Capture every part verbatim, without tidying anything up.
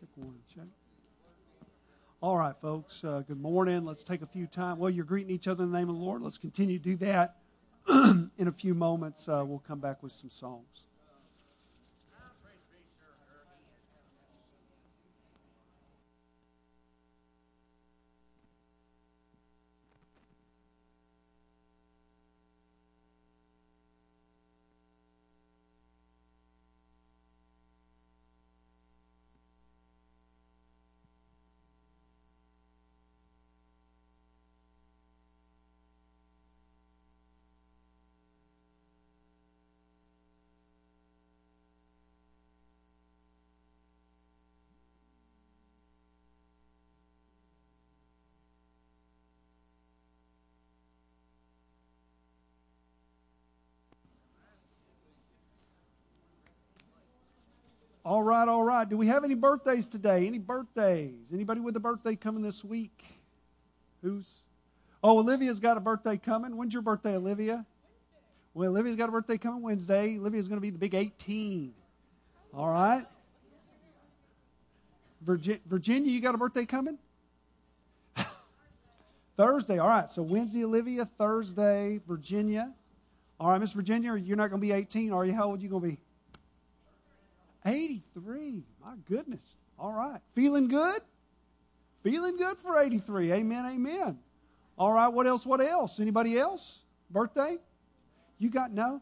Check one, check. All right, folks, uh, good morning. Let's take a few time. Well, you're greeting each other in the name of the Lord. Let's continue to do that. In a few moments, uh, we'll come back with some songs. All right, all right. Do we have any birthdays today? Any birthdays? Anybody with a birthday coming this week? Who's? Oh, Olivia's got a birthday coming. When's your birthday, Olivia? Wednesday. Well, Olivia's got a birthday coming Wednesday. Olivia's going to be the big eighteen. All right. Virgi- Virginia, you got a birthday coming? Thursday. All right. So Wednesday, Olivia. Thursday, Virginia. All right, Miss Virginia, you're not going to be eighteen, are you? How old are you going to be? eighty-three. My goodness. All right. Feeling good? Feeling good for eighty-three. Amen, amen. All right. What else? What else? Anybody else? Birthday? You got no?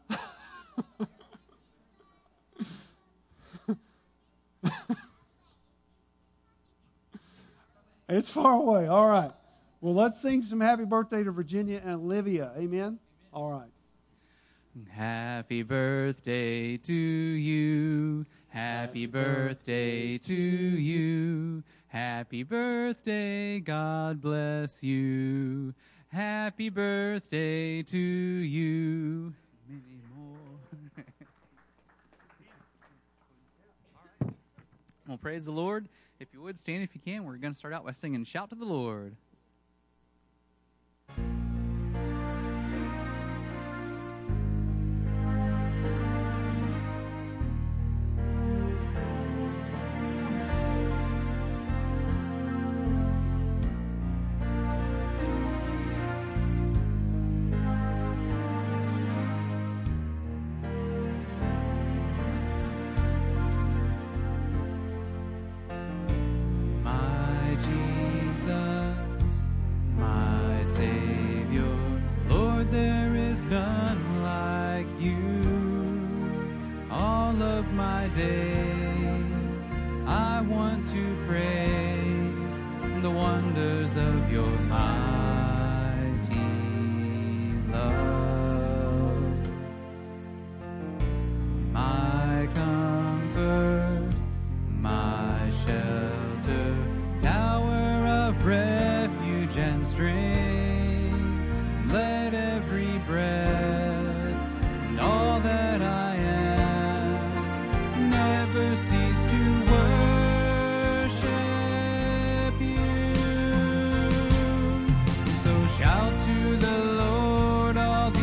It's far away. All right. Well, let's sing some happy birthday to Virginia and Olivia. Amen? All right. Happy birthday to you. Happy birthday to you. Happy birthday, God bless you. Happy birthday to you. Many more. Well, praise the Lord. If you would stand if you can, we're going to start out by singing Shout to the Lord. Shout to the Lord, all the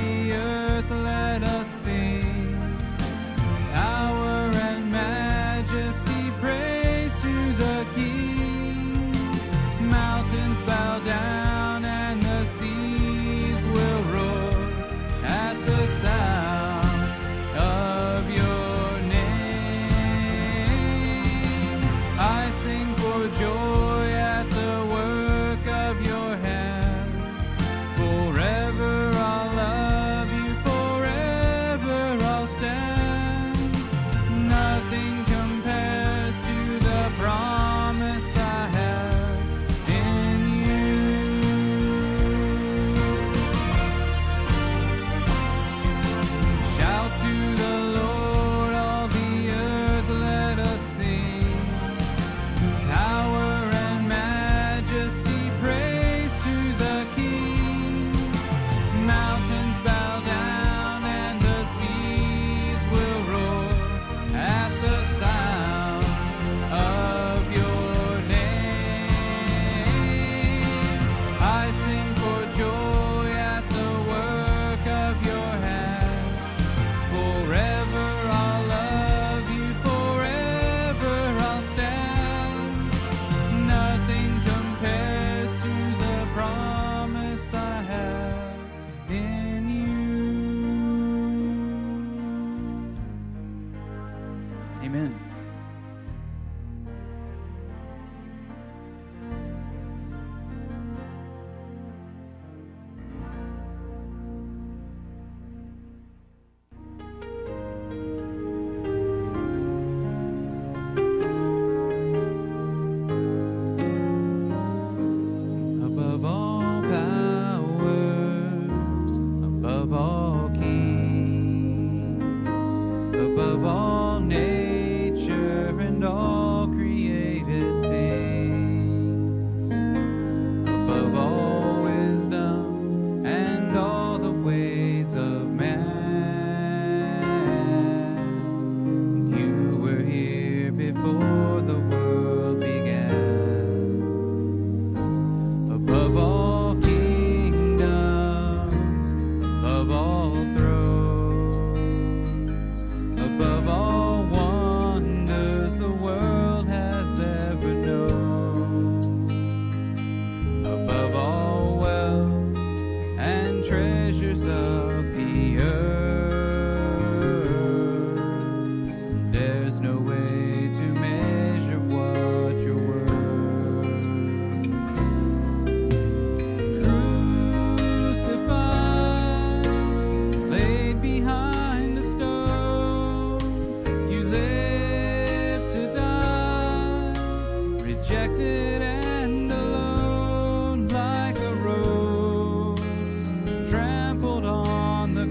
rejected and alone like a rose trampled on the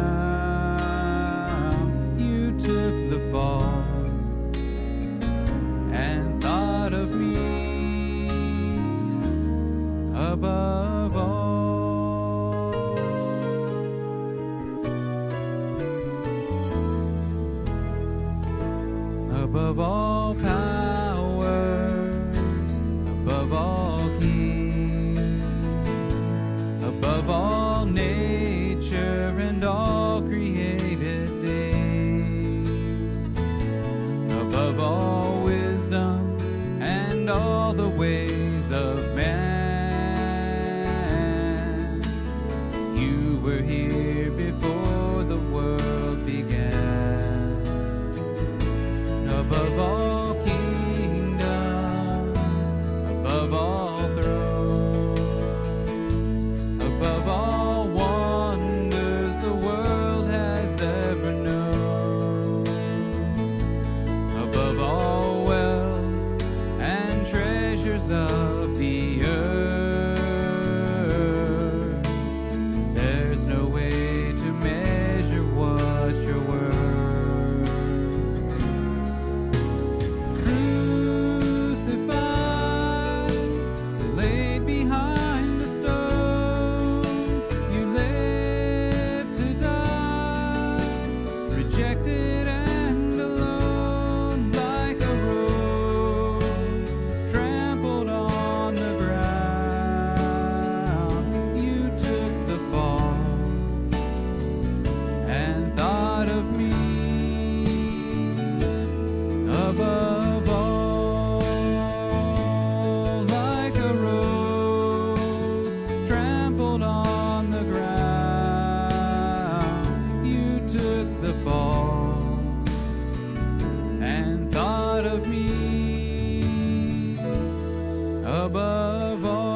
ground. You took the fall and thought of me above all. Above all powers, above all kings, above all nature and all created things, above all wisdom and all the ways of man. You were here before the world began. Above all kingdoms, above all thrones, above all wonders the world has ever known, above all wealth and treasures of the earth, there's no way to measure what you're worth. Rejected and alone like a rose trampled on the ground. You took the fall and thought of me above all. Like a rose trampled on the ground. You took the fall and thought of me above all.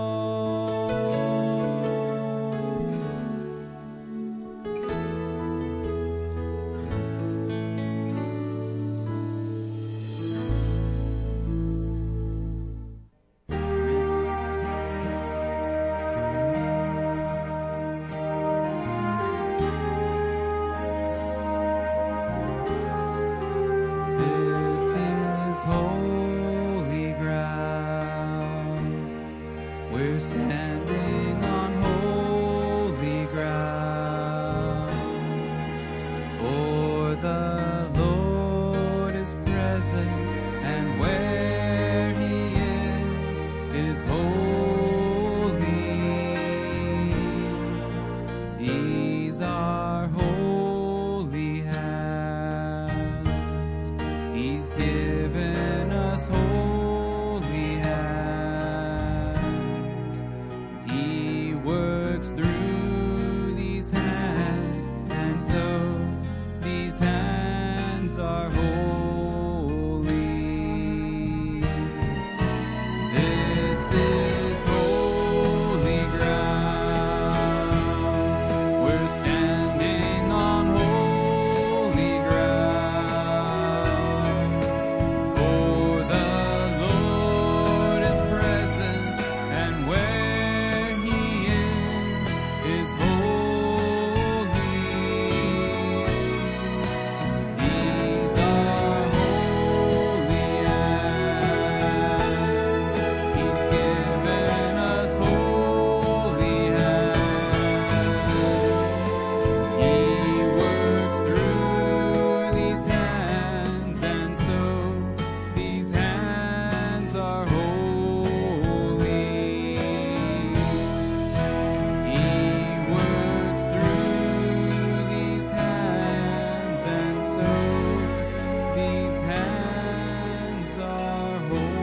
Holy ground, we're standing on holy ground, for the Lord is present, and where He is, is holy. These are holy hands He's given us, holy hands. He works through these hands, and so these hands are holy. This is holy ground. We're standing on holy ground. For the Lord is present, and where He is, is holy. These are holy hands. He's given us holy hands. He works through these hands, and so these hands are holy. He works through these hands, and so these hands are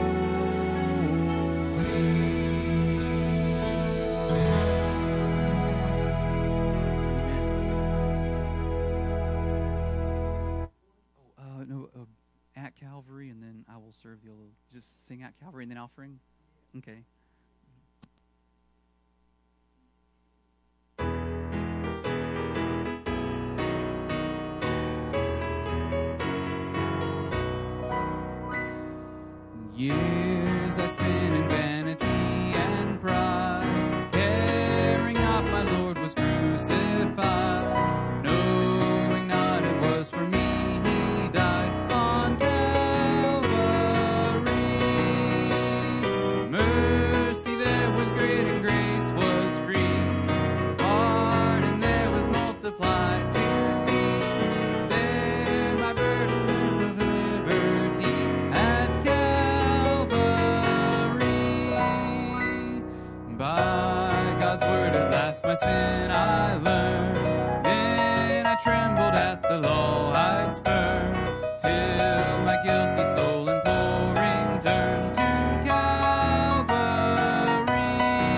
holy. Uh, no, uh, at Calvary, and then I will serve the little. Just sing at Calvary and then offering. Okay. Years days I spent in vanity and pride, caring not my Lord was crucified, knowing not it was for me he died on Calvary. Mercy there was great and grace was free, pardon there was multiplied to me. There my burden of liberty at Calvary. By God's word at last my sin I learned, then I trembled at the law I'd spurned, till my guilty soul imploring turned to Calvary.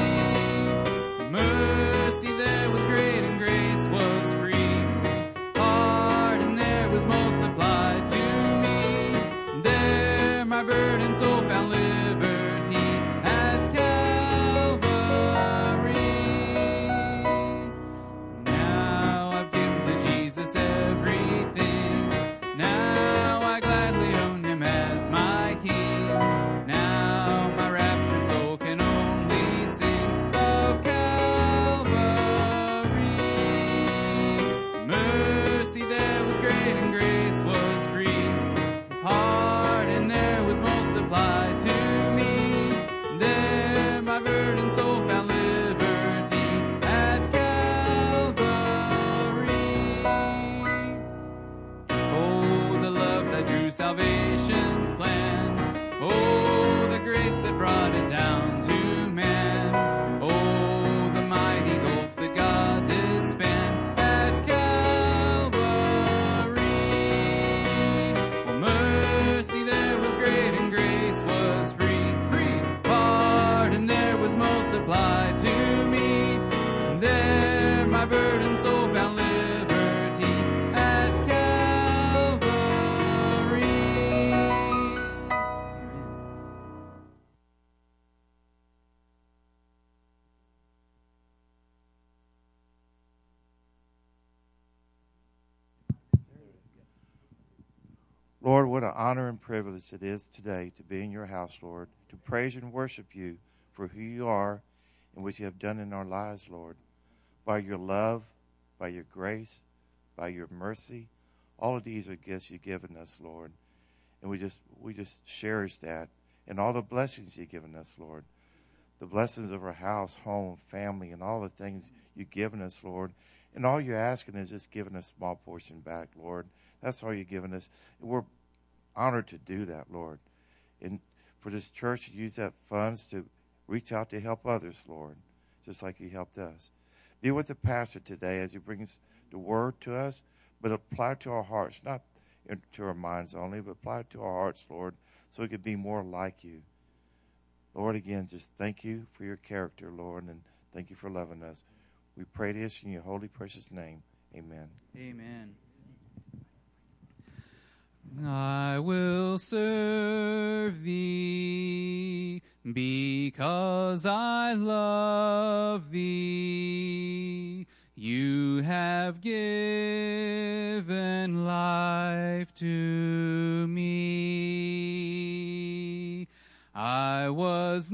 Mercy there was great and grace was free, pardon there was multiplied to me. There my burdened soul found liberty at Calvary. Now I've given to Jesus everything. Now I gladly own him as my King. Now my raptured soul can only sing of Calvary. Mercy there was great and grace was free, pardon there was multiplied to me. There my burdened soul found liberty at Calvary. Oh, the love that drew salvation's plan. Oh, the grace that brought it down to man. Oh, the mighty gulf that God did span at Calvary. Oh, mercy there was great and grace was free, free. Pardon there was multiplied to me. There my burdened soul found liberty at Calvary. Lord, what an honor and privilege it is today to be in your house, Lord, to praise and worship you for who you are and what you have done in our lives, Lord. By your love, by your grace, by your mercy, all of these are gifts you've given us, Lord. And we just we just cherish that and all the blessings you've given us, Lord. The blessings of our house, home, family, and all the things you've given us, Lord. And all you're asking is just giving a small portion back, Lord. That's all you're giving us. We're honored to do that, Lord. And for this church to use that funds to reach out to help others, Lord, just like you helped us. Be with the pastor today as he brings the word to us, but apply it to our hearts, not to our minds only, but apply it to our hearts, Lord, so we could be more like you. Lord, again, just thank you for your character, Lord, and thank you for loving us. We pray this in your holy, precious name. Amen. Amen. I will serve thee because I love thee. You have given life to me. I was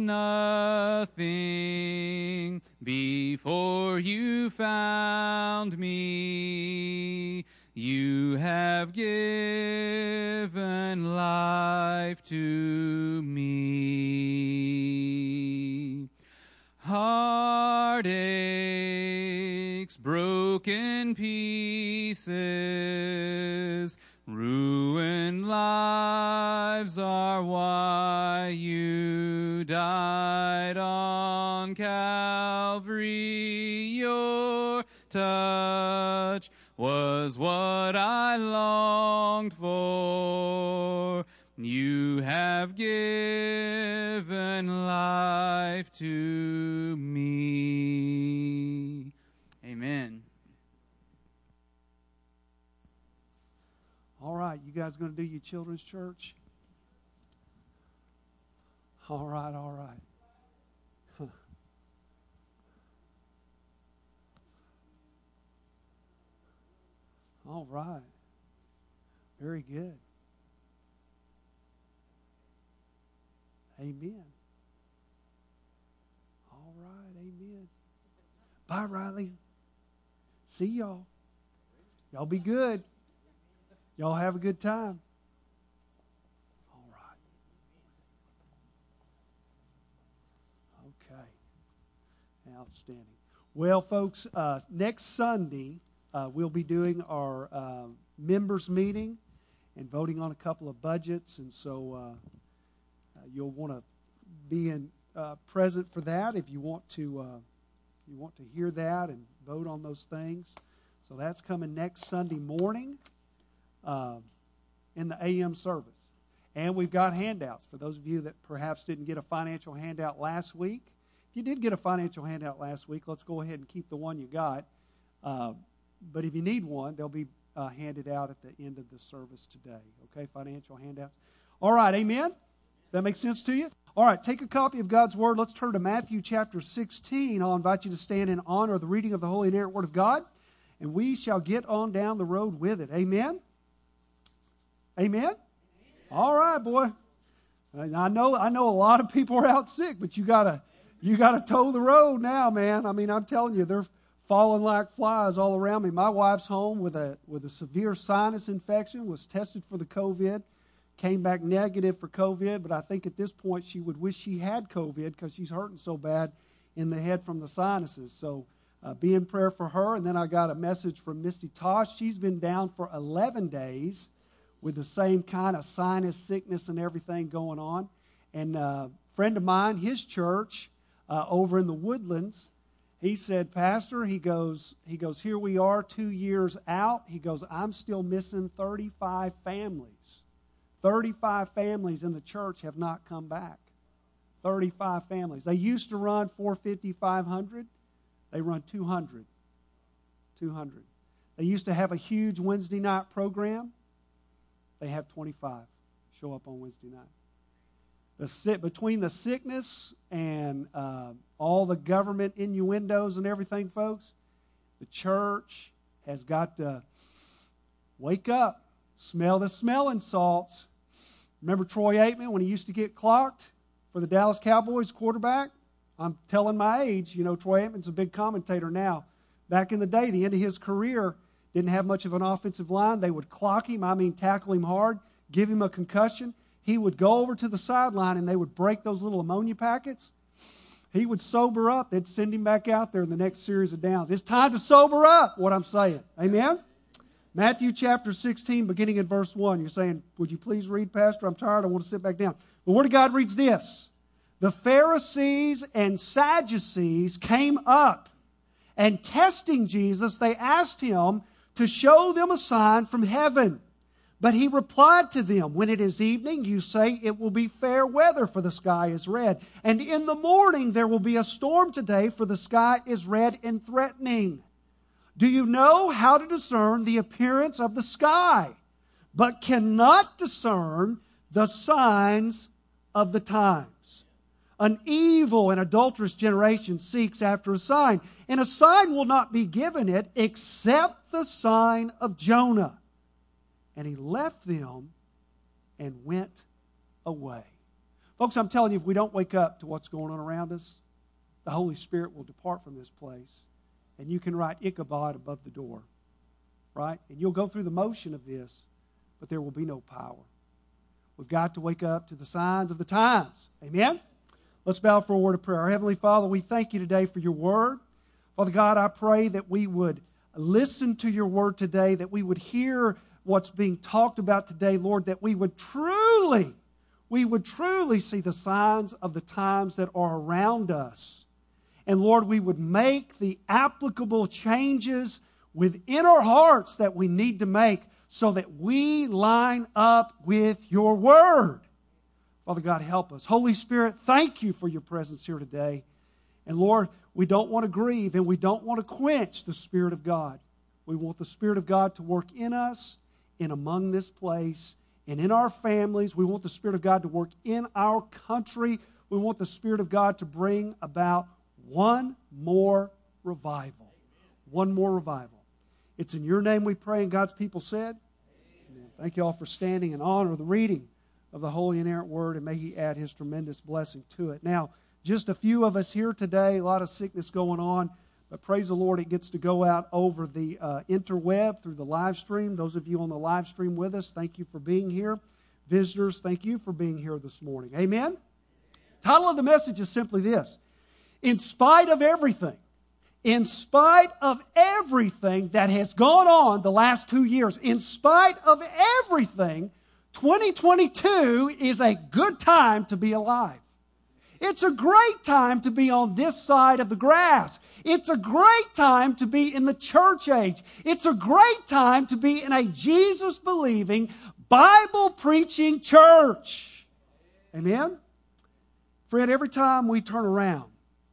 nothing before you found me. You have given life to me. Heartaches, broken pieces, ruined lives are why you died on Calvary. Your touch was what I longed for. You have given life to me. Amen. All right, you guys going to do your children's church? All right, all right. Huh. All right. Very good. Amen. Bye, Riley. See y'all. Y'all be good. Y'all have a good time. All right. Okay. Outstanding. Well, folks, uh, next Sunday, uh, we'll be doing our uh, members meeting and voting on a couple of budgets. And so uh, uh, you'll want to be in, uh, present for that if you want to uh, you want to hear that and vote on those things. So that's coming next Sunday morning uh, in the A M service. And we've got handouts for those of you that perhaps didn't get a financial handout last week. If you did get a financial handout last week, let's go ahead and keep the one you got. Uh, but if you need one, they'll be uh, handed out at the end of the service today. Okay, financial handouts. All right, amen? Does that make sense to you? All right, take a copy of God's Word. Let's turn to Matthew chapter sixteen. I'll invite you to stand in honor of the reading of the Holy and inerrant Word of God, and we shall get on down the road with it. Amen? Amen? Amen. All right, boy. I know I know a lot of people are out sick, but you gotta you gotta toe the road now, man. I mean, I'm telling you, they're falling like flies all around me. My wife's home with a with a severe sinus infection, was tested for the COVID. Came back negative for COVID, but I think at this point she would wish she had COVID because she's hurting so bad in the head from the sinuses. So uh, be in prayer for her. And then I got a message from Misty Tosh. She's been down for eleven days with the same kind of sinus sickness and everything going on. And a friend of mine, his church uh, over in the Woodlands, he said, Pastor, he goes, he goes, here we are two years out. He goes, I'm still missing thirty-five families. thirty-five families in the church have not come back. thirty-five families. They used to run four fifty, five hundred. They run two hundred. two hundred. They used to have a huge Wednesday night program. They have twenty-five show up on Wednesday night. The sit, between the sickness and uh, all the government innuendos and everything, folks, the church has got to wake up, smell the smelling salts. Remember Troy Aikman when he used to get clocked for the Dallas Cowboys quarterback? I'm telling my age. You know, Troy Aikman's a big commentator now. Back in the day, the end of his career, didn't have much of an offensive line. They would clock him, I mean tackle him hard, give him a concussion. He would go over to the sideline and they would break those little ammonia packets. He would sober up. They'd send him back out there in the next series of downs. It's time to sober up, what I'm saying. Amen? Matthew chapter sixteen, beginning in verse one. You're saying, would you please read, Pastor? I'm tired. I want to sit back down. The Word of God reads this. The Pharisees and Sadducees came up, and testing Jesus, they asked him to show them a sign from heaven. But he replied to them, when it is evening, you say it will be fair weather, for the sky is red. And in the morning there will be a storm today, for the sky is red and threatening. Do you know how to discern the appearance of the sky, but cannot discern the signs of the times? An evil and adulterous generation seeks after a sign, and a sign will not be given it except the sign of Jonah. And he left them and went away. Folks, I'm telling you, if we don't wake up to what's going on around us, the Holy Spirit will depart from this place. And you can write Ichabod above the door. Right? And you'll go through the motion of this, but there will be no power. We've got to wake up to the signs of the times. Amen? Let's bow for a word of prayer. Our Heavenly Father, we thank you today for your word. Father God, I pray that we would listen to your word today, that we would hear what's being talked about today, Lord, that we would truly, we would truly see the signs of the times that are around us. And Lord, we would make the applicable changes within our hearts that we need to make so that we line up with your word. Father God, help us. Holy Spirit, thank you for your presence here today. And Lord, we don't want to grieve and we don't want to quench the Spirit of God. We want the Spirit of God to work in us, in among this place, and in our families. We want the Spirit of God to work in our country. We want the Spirit of God to bring about one more revival. One more revival. It's in your name we pray, and God's people said, Amen. Thank you all for standing in honor of the reading of the Holy and inerrant Word, and may He add His tremendous blessing to it. Now, just a few of us here today, a lot of sickness going on, But praise the Lord, it gets to go out over the uh, interweb through the live stream. Those of you on the live stream with us, thank you for being here. Visitors, thank you for being here this morning. Amen? Title of the message is simply this: in spite of everything, in spite of everything that has gone on the last two years, in spite of everything, twenty twenty-two is a good time to be alive. It's a great time to be on this side of the grass. It's a great time to be in the church age. It's a great time to be in a Jesus-believing, Bible-preaching church. Amen? Friend, every time we turn around,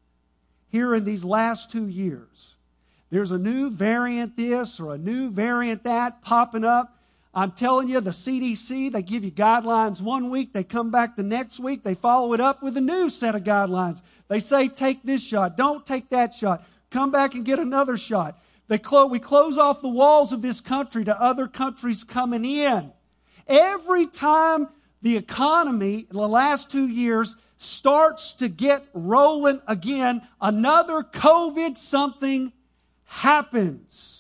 here in these last two years, there's a new variant this or a new variant that popping up. I'm telling you, the C D C, they give you guidelines one week, they come back the next week, they follow it up with a new set of guidelines. They say, take this shot, don't take that shot, come back and get another shot. They clo- we close off the walls of this country to other countries coming in. Every time the economy in the last two years starts to get rolling again, another COVID something happens.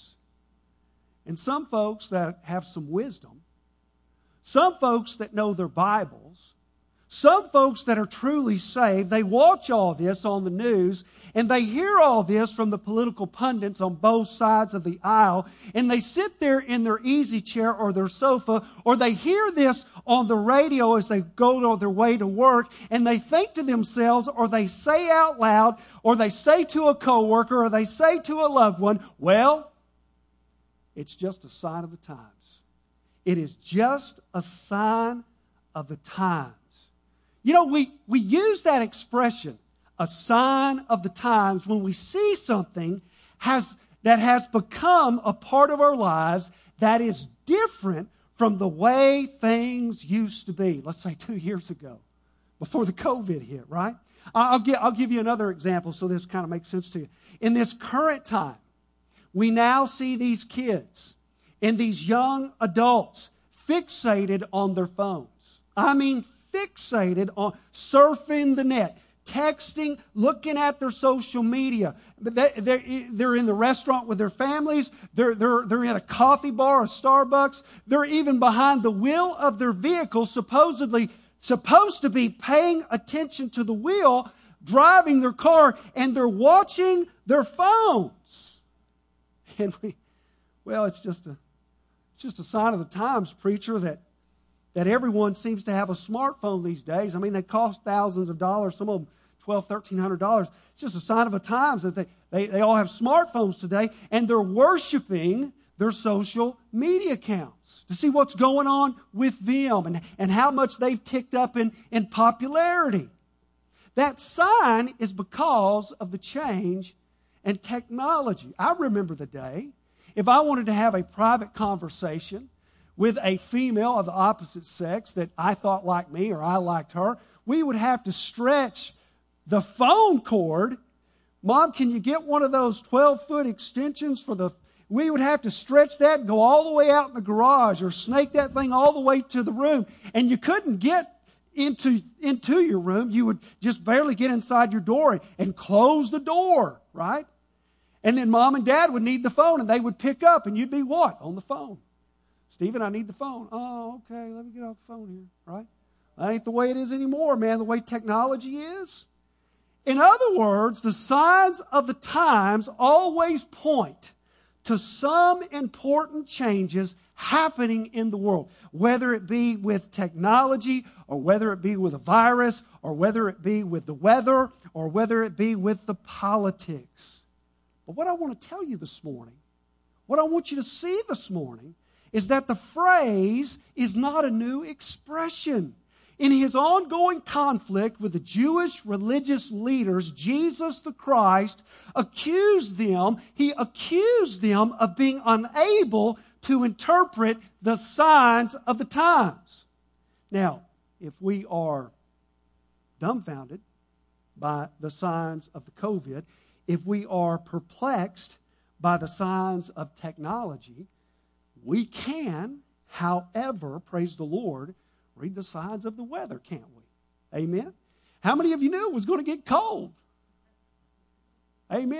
And some folks that have some wisdom, some folks that know their Bibles, some folks that are truly saved, they watch all this on the news and they hear all this from the political pundits on both sides of the aisle, and they sit there in their easy chair or their sofa, or they hear this on the radio as they go on their way to work, and they think to themselves, or they say out loud, or they say to a coworker, or they say to a loved one, well, it's just a sign of the times. It is just a sign of the times. You know, we, we use that expression, a sign of the times, when we see something has, that has become a part of our lives that is different from the way things used to be. Let's say two years ago, before the COVID hit, right? I'll, give, I'll give you another example so this kind of makes sense to you. In this current time, we now see these kids and these young adults fixated on their phones. I mean, fixated on surfing the net, texting, looking at their social media. They're, they're in the restaurant with their families. They're, they're, they're in a coffee bar, a Starbucks. They're even behind the wheel of their vehicle, supposedly supposed to be paying attention to the wheel, driving their car, and they're watching their phones. And we, well, it's just a, it's just a sign of the times, preacher, that that everyone seems to have a smartphone these days. I mean, they cost thousands of dollars, some of them twelve, thirteen hundred dollars. It's just a sign of the times that they, they, they all have smartphones today, and they're worshiping their social media accounts to see what's going on with them and, and how much they've ticked up in, in popularity. That sign is because of the change and technology. I remember the day, if I wanted to have a private conversation with a female of the opposite sex that I thought liked me or I liked her, we would have to stretch the phone cord. Mom, can you get one of those twelve-foot extensions for the... We would have to stretch that and go all the way out in the garage or snake that thing all the way to the room. And you couldn't get into, into your room. You would just barely get inside your door and close the door, right? And then Mom and Dad would need the phone, and they would pick up, and you'd be what? On the phone. Stephen, I need the phone. Oh, okay, let me get off the phone here, right? That ain't the way it is anymore, man, the way technology is. In other words, the signs of the times always point to some important changes happening in the world, whether it be with technology or whether it be with a virus or whether it be with the weather or whether it be with the politics. But what I want to tell you this morning, what I want you to see this morning, is that the phrase is not a new expression. In his ongoing conflict with the Jewish religious leaders, Jesus the Christ accused them, he accused them of being unable to interpret the signs of the times. Now, if we are dumbfounded by the signs of the COVID, if we are perplexed by the signs of technology, we can, however, praise the Lord, read the signs of the weather, can't we? Amen? How many of you knew it was going to get cold? Amen?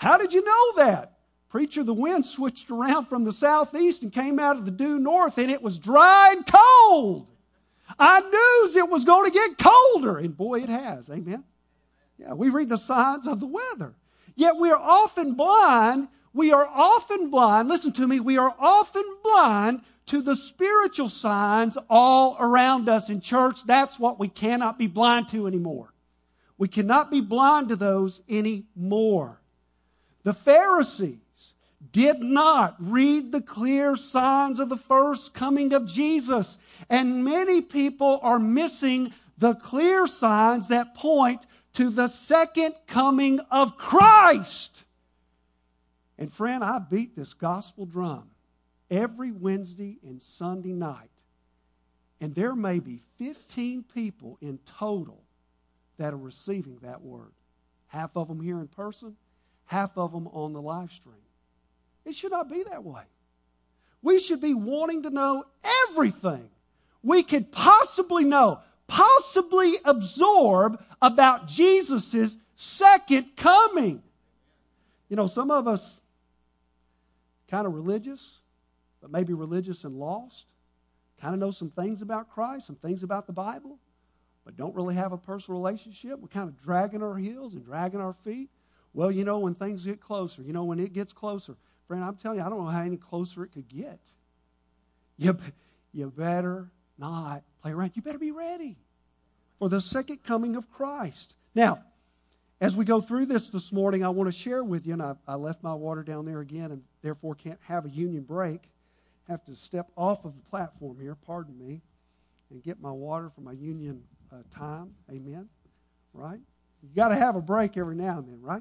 How did you know that? Preacher, the wind switched around from the southeast and came out of the due north, and it was dry and cold. I knew it was going to get colder, and boy, it has. Amen? Yeah, we read the signs of the weather. Yet we are often blind. We are often blind. Listen to me. We are often blind to the spiritual signs all around us. In church, that's what we cannot be blind to anymore. We cannot be blind to those anymore. The Pharisees did not read the clear signs of the first coming of Jesus. And many people are missing the clear signs that point to the second coming of Christ. And friend, I beat this gospel drum every Wednesday and Sunday night. And there may be fifteen people in total that are receiving that word. Half of them here in person, half of them on the live stream. It should not be that way. We should be wanting to know everything we could possibly know, possibly absorb about Jesus' second coming. You know, some of us kind of religious, but maybe religious and lost, kind of know some things about Christ, some things about the Bible, but don't really have a personal relationship. We're kind of dragging our heels and dragging our feet. Well, you know, when things get closer, you know, when it gets closer, friend, I'm telling you, I don't know how any closer it could get. You, you better not play around. You better be ready for the second coming of Christ. Now, as we go through this this morning, I want to share with you, and I, I left my water down there again and therefore can't have a union break. Have to step off of the platform here, pardon me, and get my water for my union uh, time. Amen? Right? You got to have a break every now and then, right?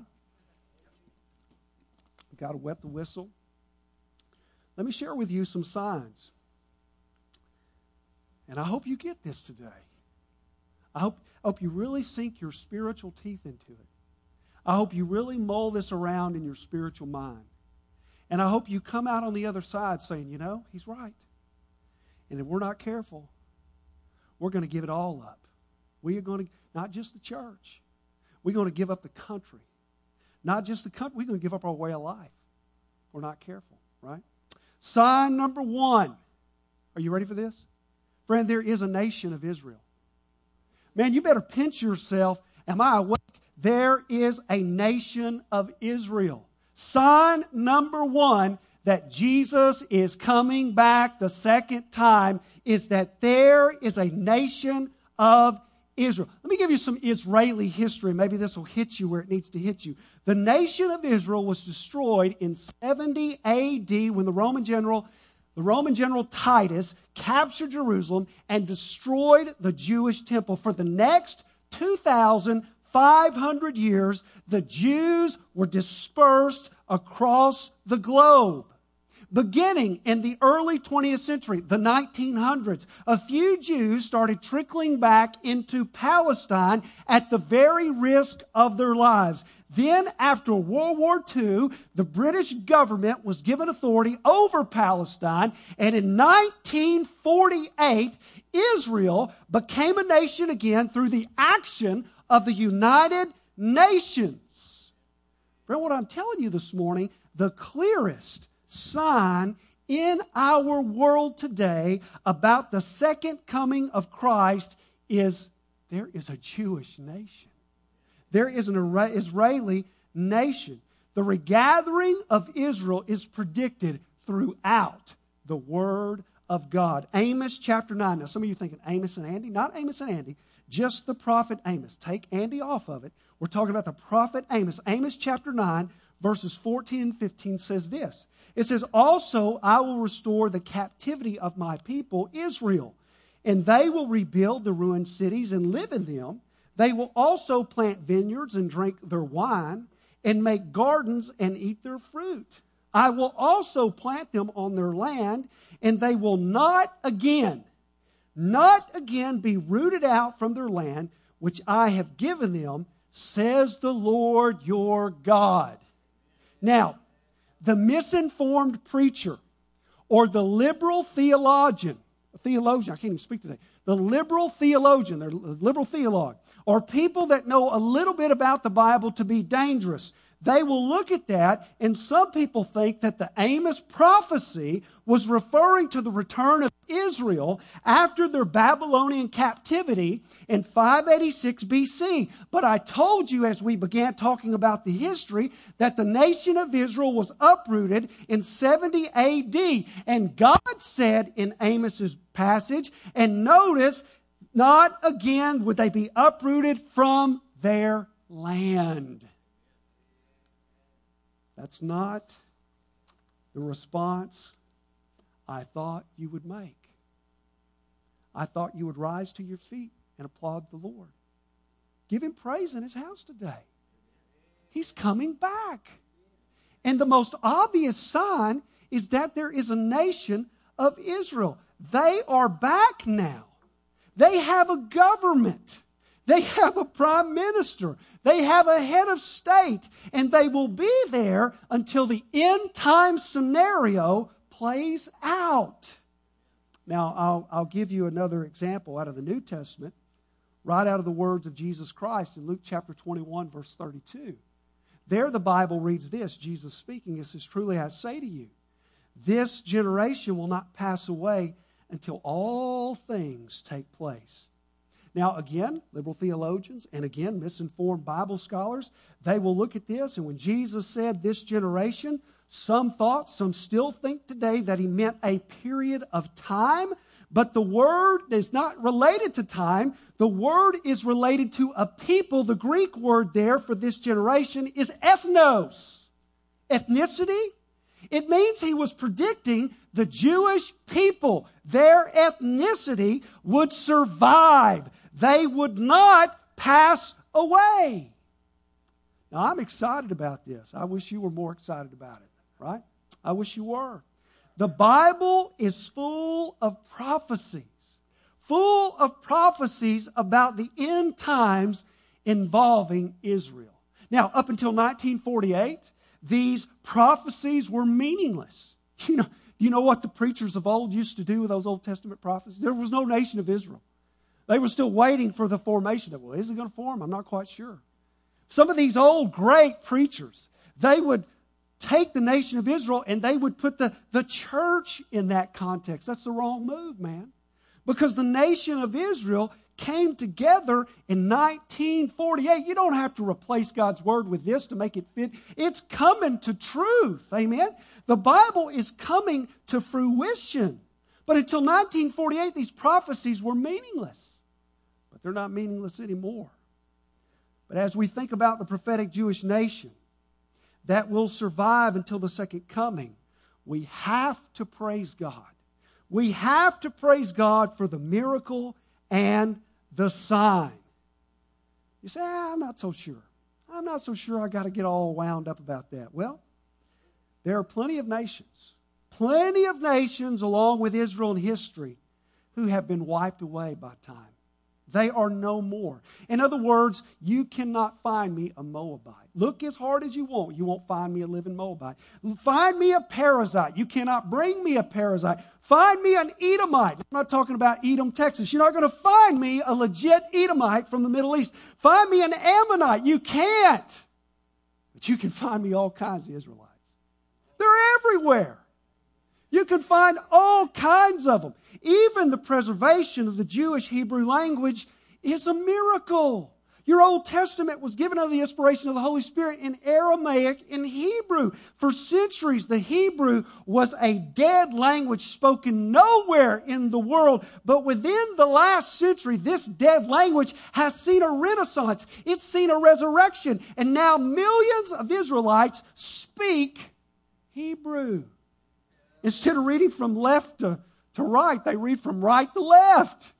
You got to wet the whistle. Let me share with you some signs. And I hope you get this today. I hope, I hope you really sink your spiritual teeth into it. I hope you really mull this around in your spiritual mind. And I hope you come out on the other side saying, you know, he's right. And if we're not careful, we're going to give it all up. We are going to, not just the church, we're going to give up the country. Not just the country, we're going to give up our way of life. We're not careful, right? Sign number one. Are you ready for this? Friend, there is a nation of Israel. Man, you better pinch yourself. Am I awake? There is a nation of Israel. Sign number one that Jesus is coming back the second time is that there is a nation of Israel. Let me give you some Israeli history. Maybe this will hit you where it needs to hit you. The nation of Israel was destroyed in seventy A D when the Roman general, the Roman general Titus captured Jerusalem and destroyed the Jewish temple. For the next two thousand five hundred years, the Jews were dispersed across the globe. Beginning in the early twentieth century, the nineteen hundreds, a few Jews started trickling back into Palestine at the very risk of their lives. Then, after World War Two, the British government was given authority over Palestine, and in nineteen forty-eight, Israel became a nation again through the action of the United Nations. Friend, what I'm telling you this morning, the clearest sign in our world today about the second coming of Christ is there is a Jewish nation. There is an Israeli nation. The regathering of Israel is predicted throughout the Word of God. Amos chapter nine. Now, some of you are thinking Amos and Andy. Not Amos and Andy, just the prophet Amos. Take Andy off of it. We're talking about the prophet Amos. Amos chapter nine, verses fourteen and fifteen says this. It says, "Also I will restore the captivity of my people Israel, and they will rebuild the ruined cities and live in them. They will also plant vineyards and drink their wine, and make gardens and eat their fruit. I will also plant them on their land, and they will not again, not again be rooted out from their land, which I have given them, says the Lord your God." Now, the misinformed preacher or the liberal theologian, theologian, I can't even speak today, the liberal theologian, they're liberal theologue, or people that know a little bit about the Bible to be dangerous. they will look at that, and some people think that the Amos prophecy was referring to the return of Israel after their Babylonian captivity in five eighty-six B C. But I told you as we began talking about the history that the nation of Israel was uprooted in seventy A D. And God said in Amos's passage, and notice, not again would they be uprooted from their land. That's not the response I thought you would make. I thought you would rise to your feet and applaud the Lord. Give Him praise in His house today. He's coming back. And the most obvious sign is that there is a nation of Israel. They are back now. They have a government. They have a prime minister. They have a head of state. And they will be there until the end time scenario plays out. Now, I'll, I'll give you another example out of the New Testament, right out of the words of Jesus Christ in Luke chapter twenty-one, verse thirty-two. There the Bible reads this, Jesus speaking, it says, "Truly I say to you, this generation will not pass away until all things take place." Now, again, liberal theologians and again, misinformed Bible scholars, they will look at this, and when Jesus said this generation, some thought, some still think today that He meant a period of time, but the word is not related to time. The word is related to a people. The Greek word there for this generation is ethnos, ethnicity. It means He was predicting the Jewish people, their ethnicity would survive. They would not pass away. Now, I'm excited about this. I wish you were more excited about it, right? I wish you were. The Bible is full of prophecies, full of prophecies about the end times involving Israel. Now, up until nineteen forty-eight, these prophecies were meaningless. You know, you know what the preachers of old used to do with those Old Testament prophecies? There was no nation of Israel. They were still waiting for the formation of, well, is it going to form? I'm not quite sure. Some of these old great preachers, they would take the nation of Israel and they would put the, the church in that context. That's the wrong move, man. Because the nation of Israel came together in nineteen forty-eight. You don't have to replace God's word with this to make it fit. It's coming to truth. Amen? The Bible is coming to fruition. But until nineteen forty-eight, these prophecies were meaningless. But they're not meaningless anymore. But as we think about the prophetic Jewish nation that will survive until the second coming, we have to praise God. We have to praise God for the miracle and the sign. You say, ah, I'm not so sure. I'm not so sure I got to get all wound up about that. Well, there are plenty of nations, plenty of nations along with Israel in history who have been wiped away by time. They are no more. In other words, you cannot find me a Moabite. Look as hard as you want. You won't find me a living Moabite. Find me a Perizzite. You cannot bring me a Perizzite. Find me an Edomite. I'm not talking about Edom, Texas. You're not going to find me a legit Edomite from the Middle East. Find me an Ammonite. You can't. But you can find me all kinds of Israelites. They're everywhere. You can find all kinds of them. Even the preservation of the Jewish Hebrew language is a miracle. Your Old Testament was given under the inspiration of the Holy Spirit in Aramaic and Hebrew. For centuries, the Hebrew was a dead language spoken nowhere in the world. But within the last century, this dead language has seen a renaissance. It's seen a resurrection. And now millions of Israelites speak Hebrew. Instead of reading from left to, to right, they read from right to left.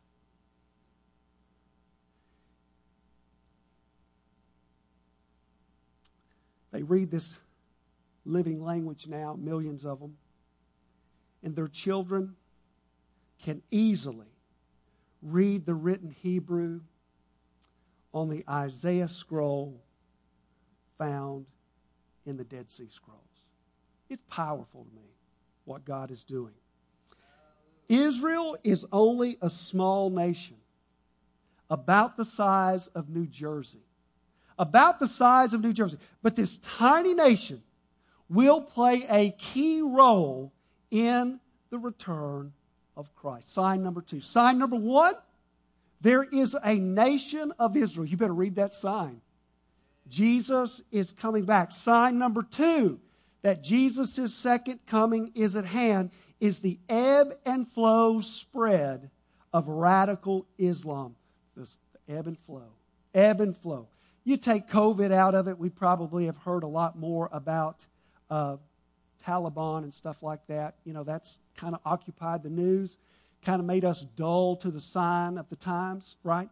They read this living language now, millions of them, and their children can easily read the written Hebrew on the Isaiah scroll found in the Dead Sea Scrolls. It's powerful to me what God is doing. Israel is only a small nation, about the size of New Jersey, about the size of New Jersey. But this tiny nation will play a key role in the return of Christ. Sign number two. Sign number one, there is a nation of Israel. You better read that sign. Jesus is coming back. Sign number two, that Jesus' second coming is at hand, is the ebb and flow spread of radical Islam. This ebb and flow. Ebb and flow. You take COVID out of it, we probably have heard a lot more about uh, Taliban and stuff like that. You know, that's kind of occupied the news, kind of made us dull to the sign of the times, right?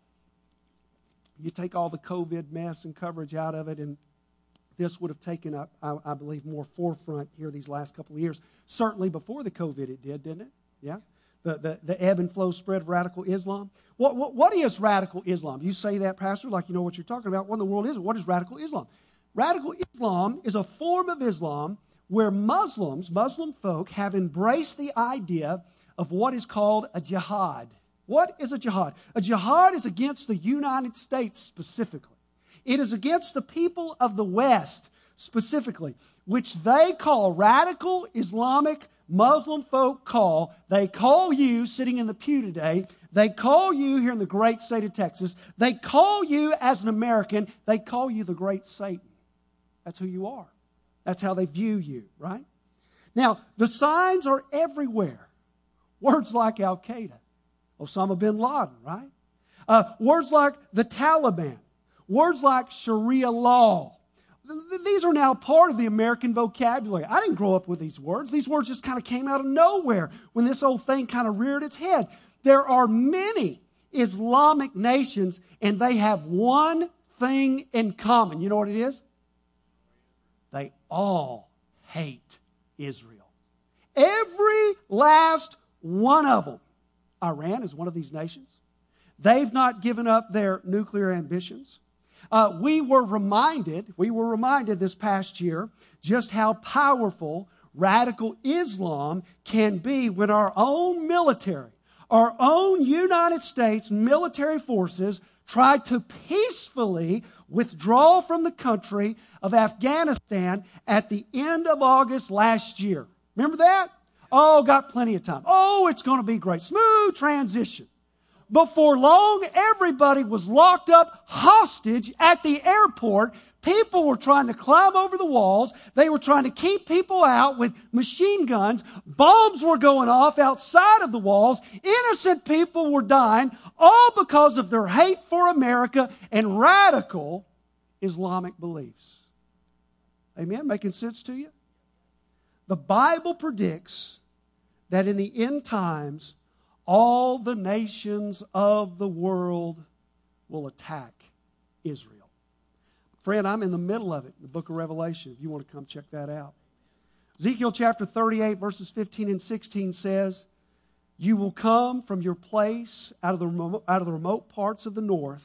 You take all the COVID mess and coverage out of it, and this would have taken up, I, I believe, more forefront here these last couple of years. Certainly before the COVID it did, didn't it? Yeah? The, the, the ebb and flow spread of radical Islam. What, what, what is radical Islam? You say that, Pastor, like you know what you're talking about. What in the world is it? What is radical Islam? Radical Islam is a form of Islam where Muslims, Muslim folk, have embraced the idea of what is called a jihad. What is a jihad? A jihad is against the United States specifically. It is against the people of the West specifically, which they call radical Islamic Muslim folk call. They call you sitting in the pew today. They call you here in the great state of Texas. They call you as an American. They call you the great Satan. That's who you are. That's how they view you, right? Now, the signs are everywhere. Words like Al-Qaeda, Osama bin Laden, right? Uh, words like the Taliban. Words like Sharia law. Th- these are now part of the American vocabulary. I didn't grow up with these words. These words just kind of came out of nowhere when this old thing kind of reared its head. There are many Islamic nations, and they have one thing in common. You know what it is? They all hate Israel. Every last one of them. Iran is one of these nations. They've not given up their nuclear ambitions. Uh, we were reminded, we were reminded this past year just how powerful radical Islam can be when our own military, our own United States military forces tried to peacefully withdraw from the country of Afghanistan at the end of August last year. Remember that? Oh, got plenty of time. Oh, it's going to be great. Smooth transition. Before long, everybody was locked up hostage at the airport. People were trying to climb over the walls. They were trying to keep people out with machine guns. Bombs were going off outside of the walls. Innocent people were dying, all because of their hate for America and radical Islamic beliefs. Amen? Making sense to you? The Bible predicts that in the end times, all the nations of the world will attack Israel. Friend, I'm in the middle of it in the book of Revelation, if you want to come check that out. Ezekiel chapter thirty-eight, verses fifteen and sixteen says, "You will come from your place out of the remote, out of the remote parts of the north,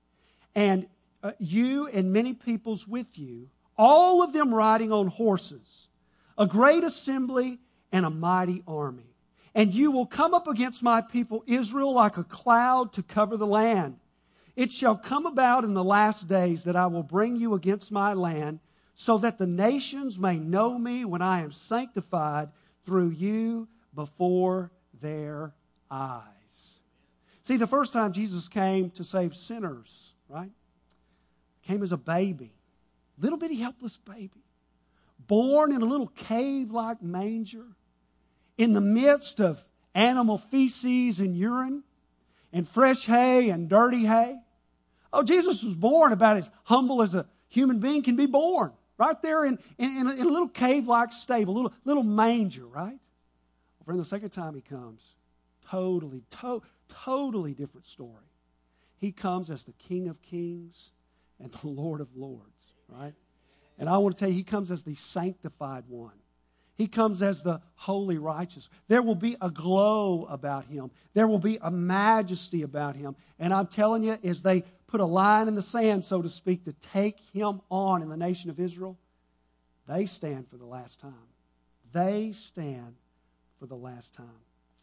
and uh, you and many peoples with you, all of them riding on horses, a great assembly and a mighty army. And you will come up against my people Israel like a cloud to cover the land. It shall come about in the last days that I will bring you against my land, so that the nations may know me when I am sanctified through you before their eyes." See, the first time Jesus came to save sinners, right? Came as a baby. Little bitty helpless baby. Born in a little cave-like manger. In the midst of animal feces and urine, and fresh hay and dirty hay. Oh, Jesus was born about as humble as a human being can be born. Right there in, in, in, a, in a little cave-like stable, a little, little manger, right? For the second time he comes, totally, to, totally different story. He comes as the King of Kings and the Lord of Lords, right? And I want to tell you, he comes as the sanctified one. He comes as the holy righteous. There will be a glow about him. There will be a majesty about him. And I'm telling you, as they put a line in the sand, so to speak, to take him on in the nation of Israel, they stand for the last time. They stand for the last time.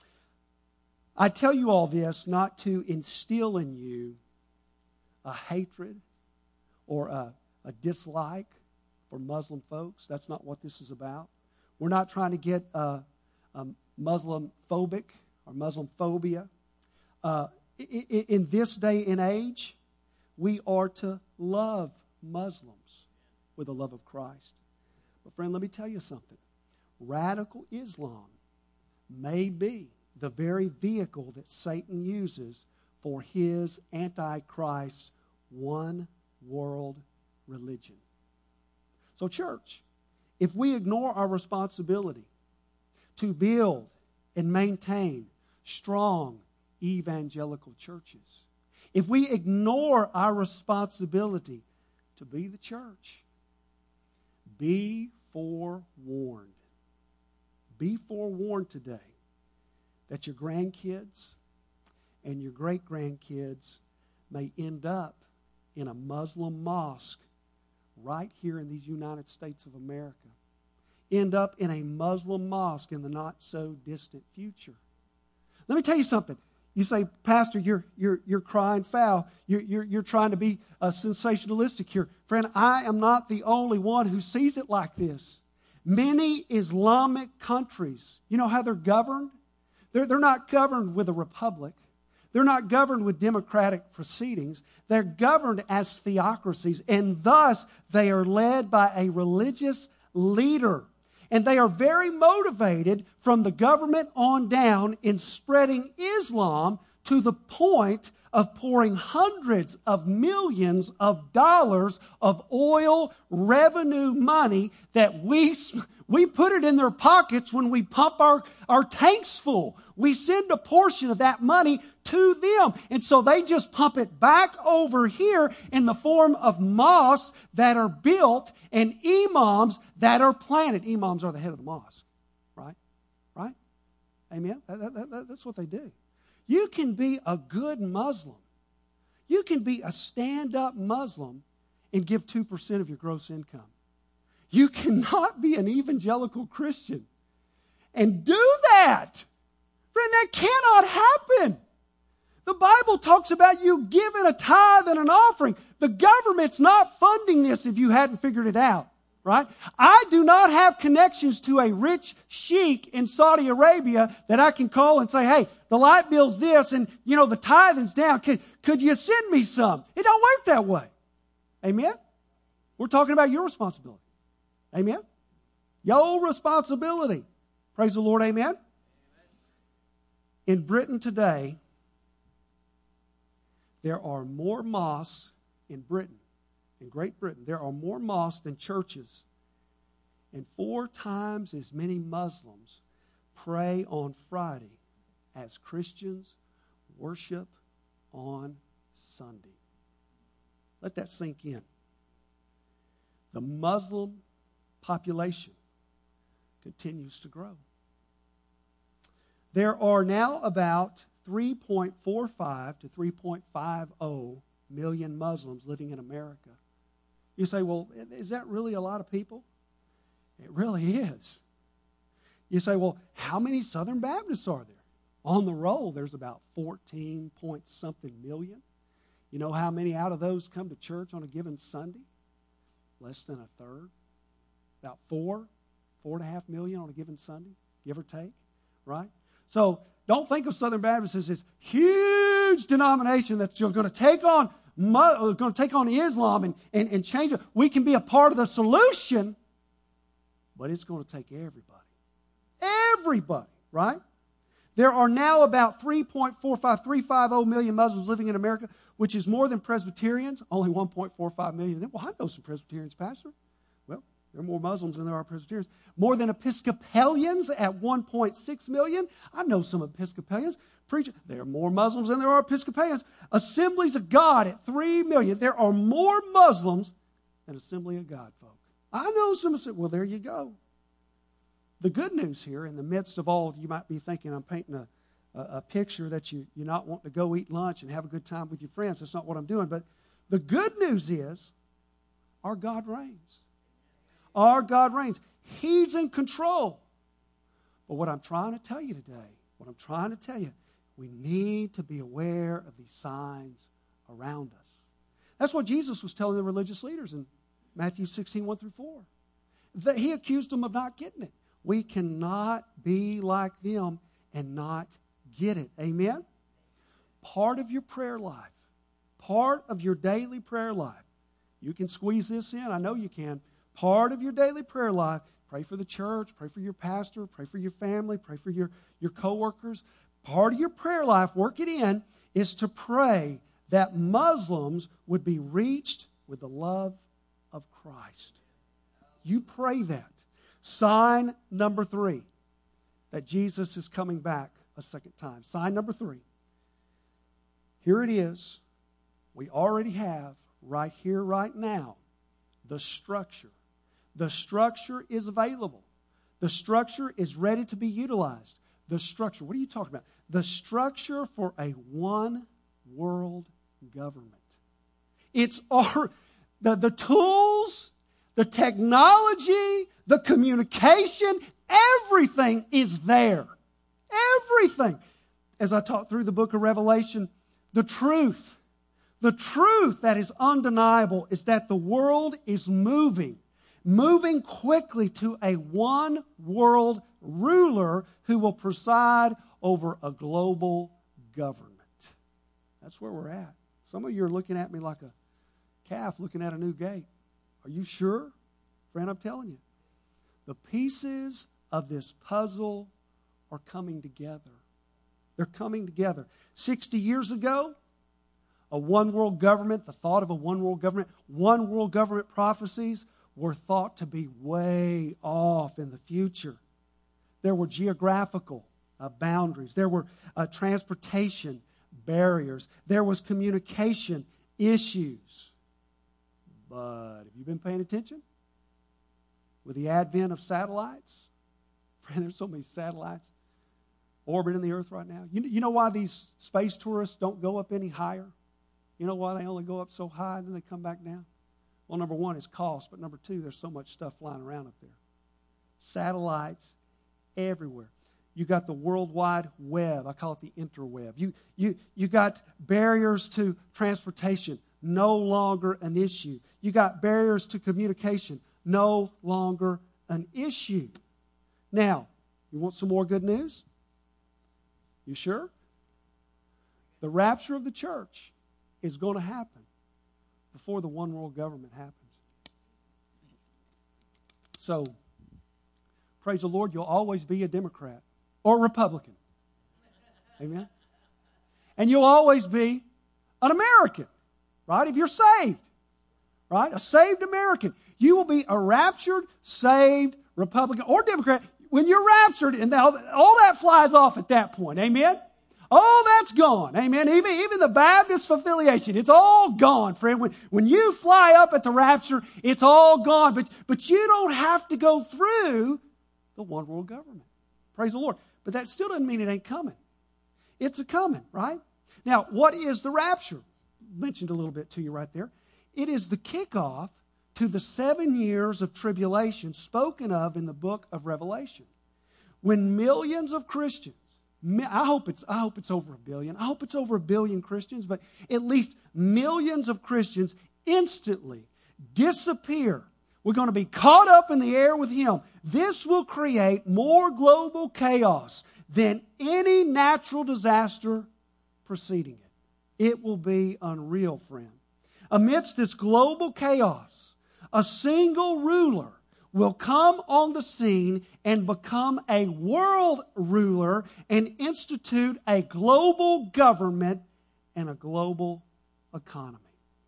I tell you all this not to instill in you a hatred or a, a dislike for Muslim folks. That's not what this is about. We're not trying to get uh, um, Muslim phobic or Muslim phobia. Uh, in, in this day and age, we are to love Muslims with the love of Christ. But friend, let me tell you something. Radical Islam may be the very vehicle that Satan uses for his antichrist one world religion. So church, if we ignore our responsibility to build and maintain strong evangelical churches, if we ignore our responsibility to be the church, be forewarned. Be forewarned today that your grandkids and your great-grandkids may end up in a Muslim mosque right here in these United States of America. End up in a Muslim mosque in the not-so-distant future. Let me tell you something. You say, Pastor, you're, you're, you're crying foul. You're, you're, you're trying to be uh, sensationalistic here. Friend, I am not the only one who sees it like this. Many Islamic countries, you know how they're governed? They're, they're not governed with a republic. They're not governed with democratic proceedings. They're governed as theocracies, and thus they are led by a religious leader. And they are very motivated from the government on down in spreading Islam to the point of pouring hundreds of millions of dollars of oil revenue money that we, we put it in their pockets when we pump our, our tanks full. We send a portion of that money to them. And so they just pump it back over here in the form of mosques that are built and imams that are planted. Imams are the head of the mosque, right? Right? Amen? That, that, that, that's what they do. You can be a good Muslim. You can be a stand-up Muslim and give two percent of your gross income. You cannot be an evangelical Christian and do that. Friend, that cannot happen. The Bible talks about you giving a tithe and an offering. The government's not funding this if you hadn't figured it out. Right? I do not have connections to a rich sheik in Saudi Arabia that I can call and say, hey, the light bill's this and, you know, the tithing's down. Could, could you send me some? It don't work that way. Amen? We're talking about your responsibility. Amen? Your responsibility. Praise the Lord. Amen? In Britain today, there are more mosques in Britain. In Great Britain, there are more mosques than churches, and four times as many Muslims pray on Friday as Christians worship on Sunday. Let that sink in. The Muslim population continues to grow. There are now about three point four five to three point five zero million Muslims living in America. You say, well, is that really a lot of people? It really is. You say, well, how many Southern Baptists are there? On the roll, there's about fourteen point something million. You know how many out of those come to church on a given Sunday? Less than a third. About four, four and a half million on a given Sunday, give or take, right? So don't think of Southern Baptists as this huge denomination that's going to take on going to take on Islam and, and, and change it. We can be a part of the solution, but it's going to take everybody. Everybody, right? There are now about three point four five, three hundred fifty million Muslims living in America, which is more than Presbyterians, only one point four five million of them. Well, I know some Presbyterians, Pastor. Well, there are more Muslims than there are Presbyterians. More than Episcopalians at one point six million. I know some Episcopalians. Preacher, there are more Muslims than there are Episcopalians. Assemblies of God at three million. There are more Muslims than Assembly of God folk. I know some. Well, there you go. The good news here, in the midst of all, you might be thinking I'm painting a, a, a picture that you, you're not wanting to go eat lunch and have a good time with your friends. That's not what I'm doing. But the good news is our God reigns. Our God reigns. He's in control. But what I'm trying to tell you today, what I'm trying to tell you, we need to be aware of these signs around us. That's what Jesus was telling the religious leaders in Matthew sixteen, one through four. That he accused them of not getting it. We cannot be like them and not get it. Amen? Part of your prayer life, part of your daily prayer life, you can squeeze this in. I know you can. Part of your daily prayer life, pray for the church, pray for your pastor, pray for your family, pray for your, your coworkers. Part of your prayer life, work it in, is to pray that Muslims would be reached with the love of Christ. You pray that. Sign number three, that Jesus is coming back a second time. Sign number three. Here it is. We already have, right here, right now, the structure. The structure is available. The structure is ready to be utilized. The structure, what are you talking about? The structure for a one world government. It's our, the, the tools, the technology, the communication, everything is there. Everything. As I taught through the book of Revelation, the truth, the truth that is undeniable is that the world is moving, moving quickly to a one world ruler who will preside over a global government. That's where we're at. Some of you are looking at me like a calf looking at a new gate. Are you sure? Friend, I'm telling you. The pieces of this puzzle are coming together. They're coming together. sixty years ago, a one world government, the thought of a one world government, one world government prophecies were thought to be way off in the future. There were geographical uh, boundaries. There were uh, transportation barriers. There was communication issues. But have you been paying attention? With the advent of satellites, friend, there's so many satellites orbiting the earth right now. You, you know why these space tourists don't go up any higher? You know why they only go up so high and then they come back down? Well, number one is cost, but number two, there's so much stuff flying around up there. Satellites everywhere. You got the World Wide Web. I call it the interweb. You, you, you got barriers to transportation, no longer an issue. You got barriers to communication, no longer an issue. Now, you want some more good news? You sure? The rapture of the church is going to happen before the one world government happens. So, praise the Lord, you'll always be a Democrat or Republican. Amen? And you'll always be an American, right? If you're saved, right? A saved American. You will be a raptured, saved Republican or Democrat when you're raptured, and all, all that flies off at that point. Amen? Oh, that's gone. Amen. Even, even the Baptist affiliation, it's all gone, friend. When, when you fly up at the rapture, it's all gone. But, but you don't have to go through the one world government. Praise the Lord. But that still doesn't mean it ain't coming. It's a coming, right? Now, what is the rapture? Mentioned a little bit to you right there. It is the kickoff to the seven years of tribulation spoken of in the book of Revelation. When millions of Christians, I hope it's I hope it's over a billion. I hope it's over a billion Christians, but at least millions of Christians instantly disappear. We're going to be caught up in the air with Him. This will create more global chaos than any natural disaster preceding it. It will be unreal, friend. Amidst this global chaos, a single ruler will come on the scene and become a world ruler and institute a global government and a global economy.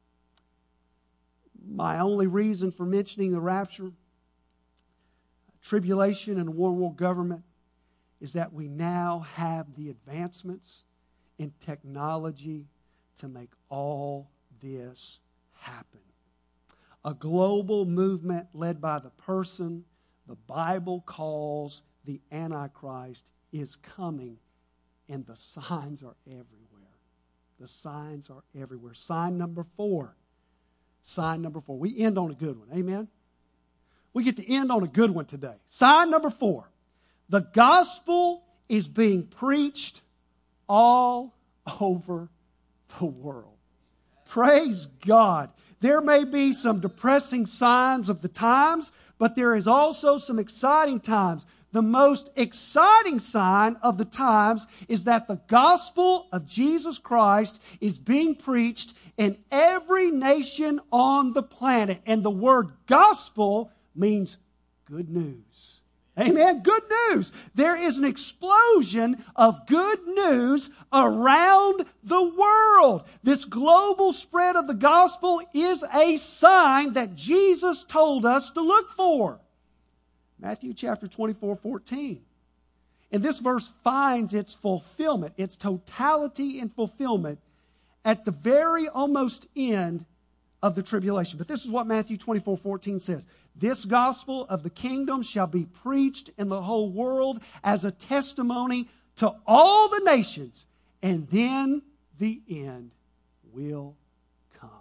My only reason for mentioning the rapture, tribulation, and one world government is that we now have the advancements in technology to make all this happen. A global movement led by the person the Bible calls the Antichrist is coming, and the signs are everywhere. The signs are everywhere. Sign number four. Sign number four. We end on a good one. Amen? We get to end on a good one today. Sign number four. The gospel is being preached all over the world. Praise God. There may be some depressing signs of the times, but there is also some exciting times. The most exciting sign of the times is that the gospel of Jesus Christ is being preached in every nation on the planet. And the word gospel means good news. Amen. Good news. There is an explosion of good news around the world. This global spread of the gospel is a sign that Jesus told us to look for. Matthew chapter twenty-four, fourteen. And this verse finds its fulfillment, its totality and fulfillment at the very almost end of the tribulation. But this is what Matthew twenty-four, fourteen says. This gospel of the kingdom shall be preached in the whole world as a testimony to all the nations, and then the end will come.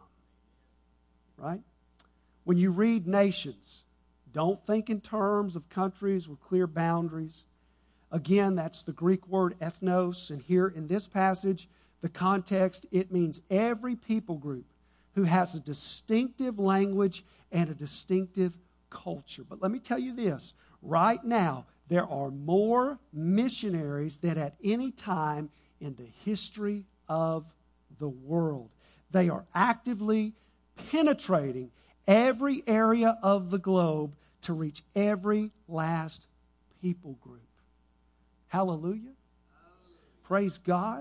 Right? When you read nations, don't think in terms of countries with clear boundaries. Again, that's the Greek word ethnos, and here in this passage, the context, it means every people group who has a distinctive language and a distinctive culture. But let me tell you this, right now, there are more missionaries than at any time in the history of the world. They are actively penetrating every area of the globe to reach every last people group. Hallelujah. Hallelujah. Praise God.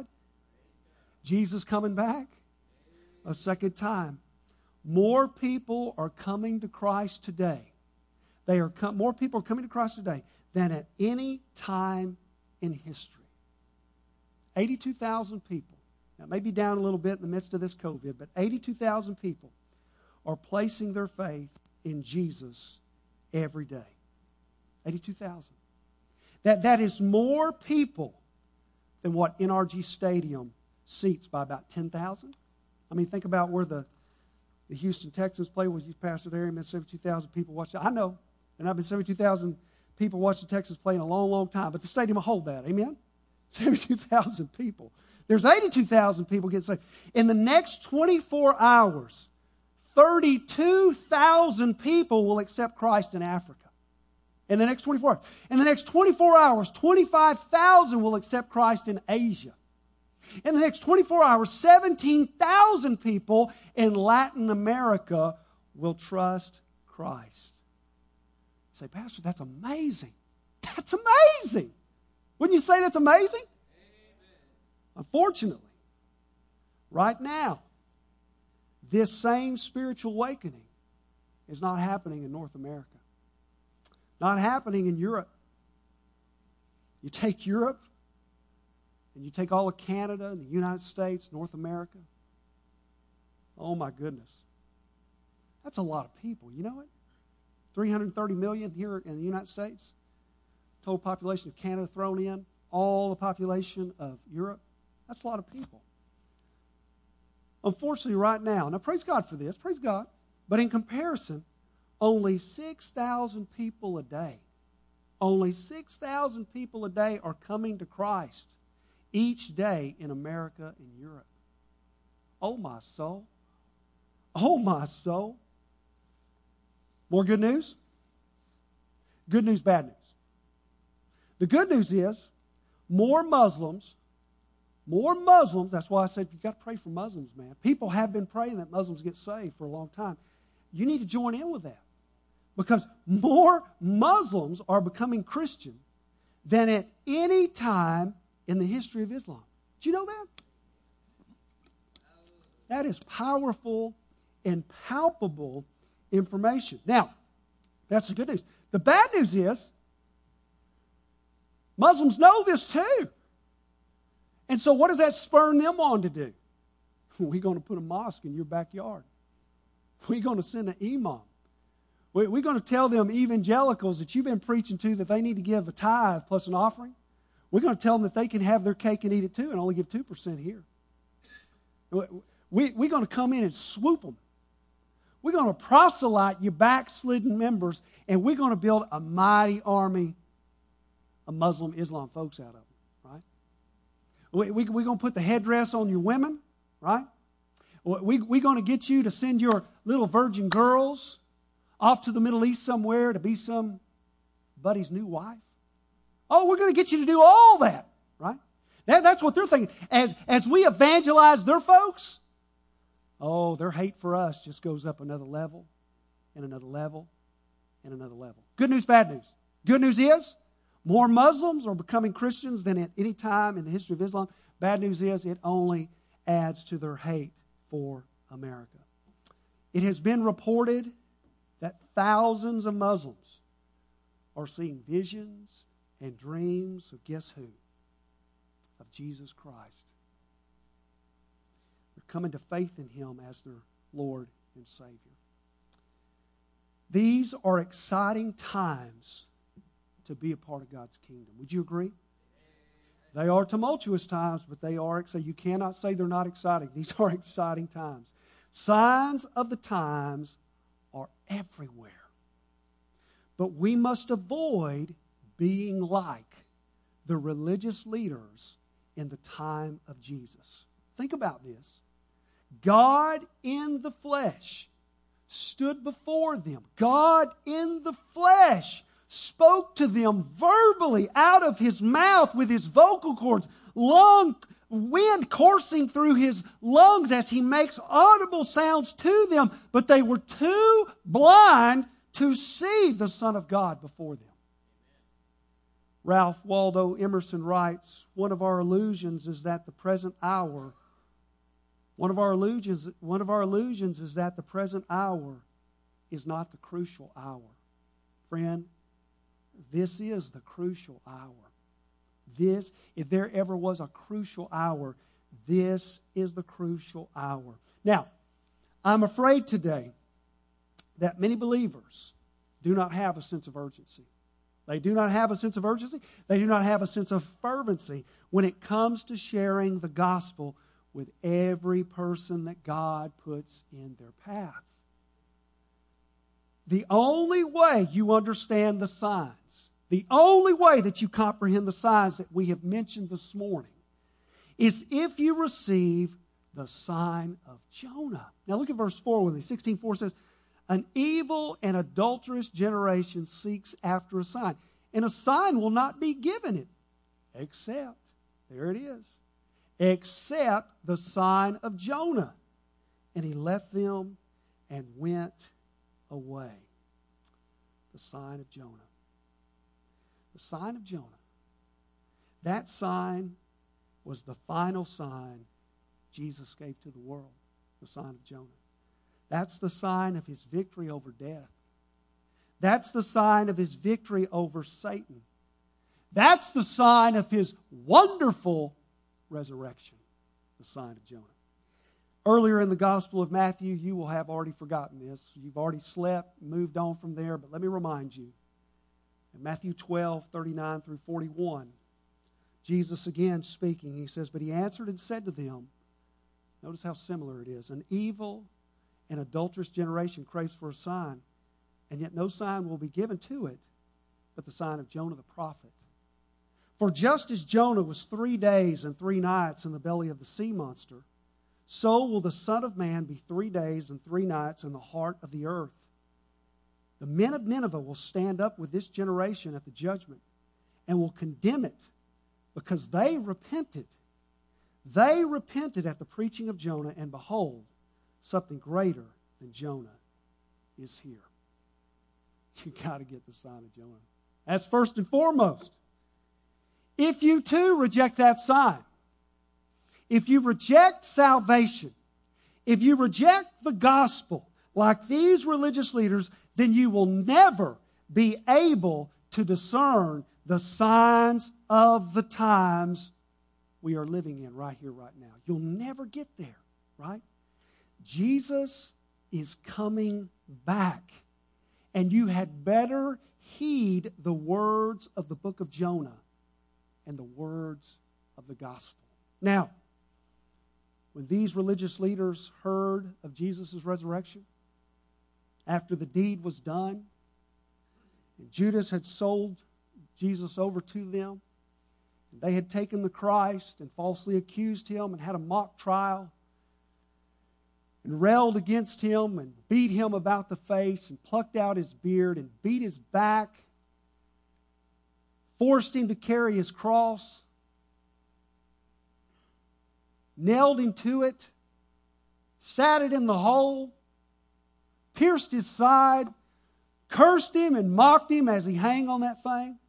Jesus coming back a second time. More people are coming to Christ today. They are com- more people are coming to Christ today than at any time in history. eighty-two thousand people. Now, it may be down a little bit in the midst of this COVID, but eighty-two thousand people are placing their faith in Jesus every day. eighty-two thousand. That, that is more people than what N R G Stadium seats by about ten thousand. I mean, think about where the, the Houston Texans play. Was you pastor there? And seventy-two thousand people watched it. I know. And I've been seventy-two thousand people watch the Texans play in a long, long time. But the stadium will hold that. Amen? seventy-two thousand people. There's eighty-two thousand people get saved. In the next twenty-four hours, thirty-two thousand people will accept Christ in Africa. In the next twenty-four hours. In the next twenty-four hours, twenty-five thousand will accept Christ in Asia. In the next twenty-four hours, seventeen thousand people in Latin America will trust Christ. You say, Pastor, that's amazing. That's amazing. Wouldn't you say that's amazing? Amen. Unfortunately, right now, this same spiritual awakening is not happening in North America. Not happening in Europe. You take Europe, and you take all of Canada and the United States, North America. Oh my goodness. That's a lot of people. You know it? three hundred thirty million here in the United States. Total population of Canada thrown in. All the population of Europe. That's a lot of people. Unfortunately, right now, now praise God for this. Praise God. But in comparison, only six thousand people a day. Only six thousand people a day are coming to Christ each day in America and Europe. Oh, my soul. Oh, my soul. More good news? Good news, bad news. The good news is more Muslims, more Muslims, that's why I said you've got to pray for Muslims, man. People have been praying that Muslims get saved for a long time. You need to join in with that. Because more Muslims are becoming Christian than at any time in the history of Islam. Did you know that? That is powerful and palpable information. Now, that's the good news. The bad news is Muslims know this too. And so what does that spur them on to do? We're going to put a mosque in your backyard. We're going to send an imam. We're going to tell them evangelicals that you've been preaching to that they need to give a tithe plus an offering. We're going to tell them that they can have their cake and eat it too and only give two percent here. We, we're going to come in and swoop them. We're going to proselyte your backslidden members, and we're going to build a mighty army of Muslim Islam folks out of them, right? We, we, we're going to put the headdress on your women, right? We we going to get you to send your little virgin girls off to the Middle East somewhere to be somebody's new wife? Oh, we're going to get you to do all that, right? That, that's what they're thinking. As, as we evangelize their folks, oh, their hate for us just goes up another level and another level and another level. Good news, bad news. Good news is more Muslims are becoming Christians than at any time in the history of Islam. Bad news is it only adds to their hate for America. It has been reported that thousands of Muslims are seeing visions and dreams of guess who? Of Jesus Christ. They're coming to faith in Him as their Lord and Savior. These are exciting times to be a part of God's kingdom. Would you agree? They are tumultuous times, but they are exciting. You cannot say they're not exciting. These are exciting times. Signs of the times are everywhere. But we must avoid being like the religious leaders in the time of Jesus. Think about this. God in the flesh stood before them. God in the flesh spoke to them verbally out of His mouth with His vocal cords, long wind coursing through His lungs as He makes audible sounds to them, but they were too blind to see the Son of God before them. Ralph Waldo Emerson writes, one of our illusions is that the present hour, one of our illusions, one of our illusions is that the present hour is not the crucial hour. Friend, this is the crucial hour. This, if there ever was a crucial hour, this is the crucial hour. Now, I'm afraid today that many believers do not have a sense of urgency. They do not have a sense of urgency. They do not have a sense of fervency when it comes to sharing the gospel with every person that God puts in their path. The only way you understand the signs, the only way that you comprehend the signs that we have mentioned this morning, is if you receive the sign of Jonah. Now look at verse four with me. sixteen four says, an evil and adulterous generation seeks after a sign, and a sign will not be given it, except, there it is, except the sign of Jonah. And he left them and went away. The sign of Jonah. The sign of Jonah. That sign was the final sign Jesus gave to the world. The sign of Jonah. That's the sign of His victory over death. That's the sign of His victory over Satan. That's the sign of His wonderful resurrection. The sign of Jonah. Earlier in the Gospel of Matthew, you will have already forgotten this. You've already slept, moved on from there, but let me remind you. In Matthew twelve, thirty-nine through forty-one, Jesus again speaking, He says, but He answered and said to them, notice how similar it is, an evil and adulterous generation craves for a sign, and yet no sign will be given to it but the sign of Jonah the prophet. For just as Jonah was three days and three nights in the belly of the sea monster, so will the Son of Man be three days and three nights in the heart of the earth. The men of Nineveh will stand up with this generation at the judgment and will condemn it because they repented. They repented at the preaching of Jonah, and behold, something greater than Jonah is here. You got to get the sign of Jonah. That's first and foremost. If you too reject that sign, if you reject salvation, if you reject the gospel like these religious leaders, then you will never be able to discern the signs of the times we are living in right here, right now. You'll never get there, right? Jesus is coming back. And you had better heed the words of the book of Jonah and the words of the gospel. Now, when these religious leaders heard of Jesus' resurrection, after the deed was done, and Judas had sold Jesus over to them, and they had taken the Christ and falsely accused Him and had a mock trial, and railed against him and beat him about the face and plucked out his beard and beat his back, forced him to carry his cross, nailed him to it, sat it in the hole, pierced his side, cursed him and mocked him as he hung on that thing.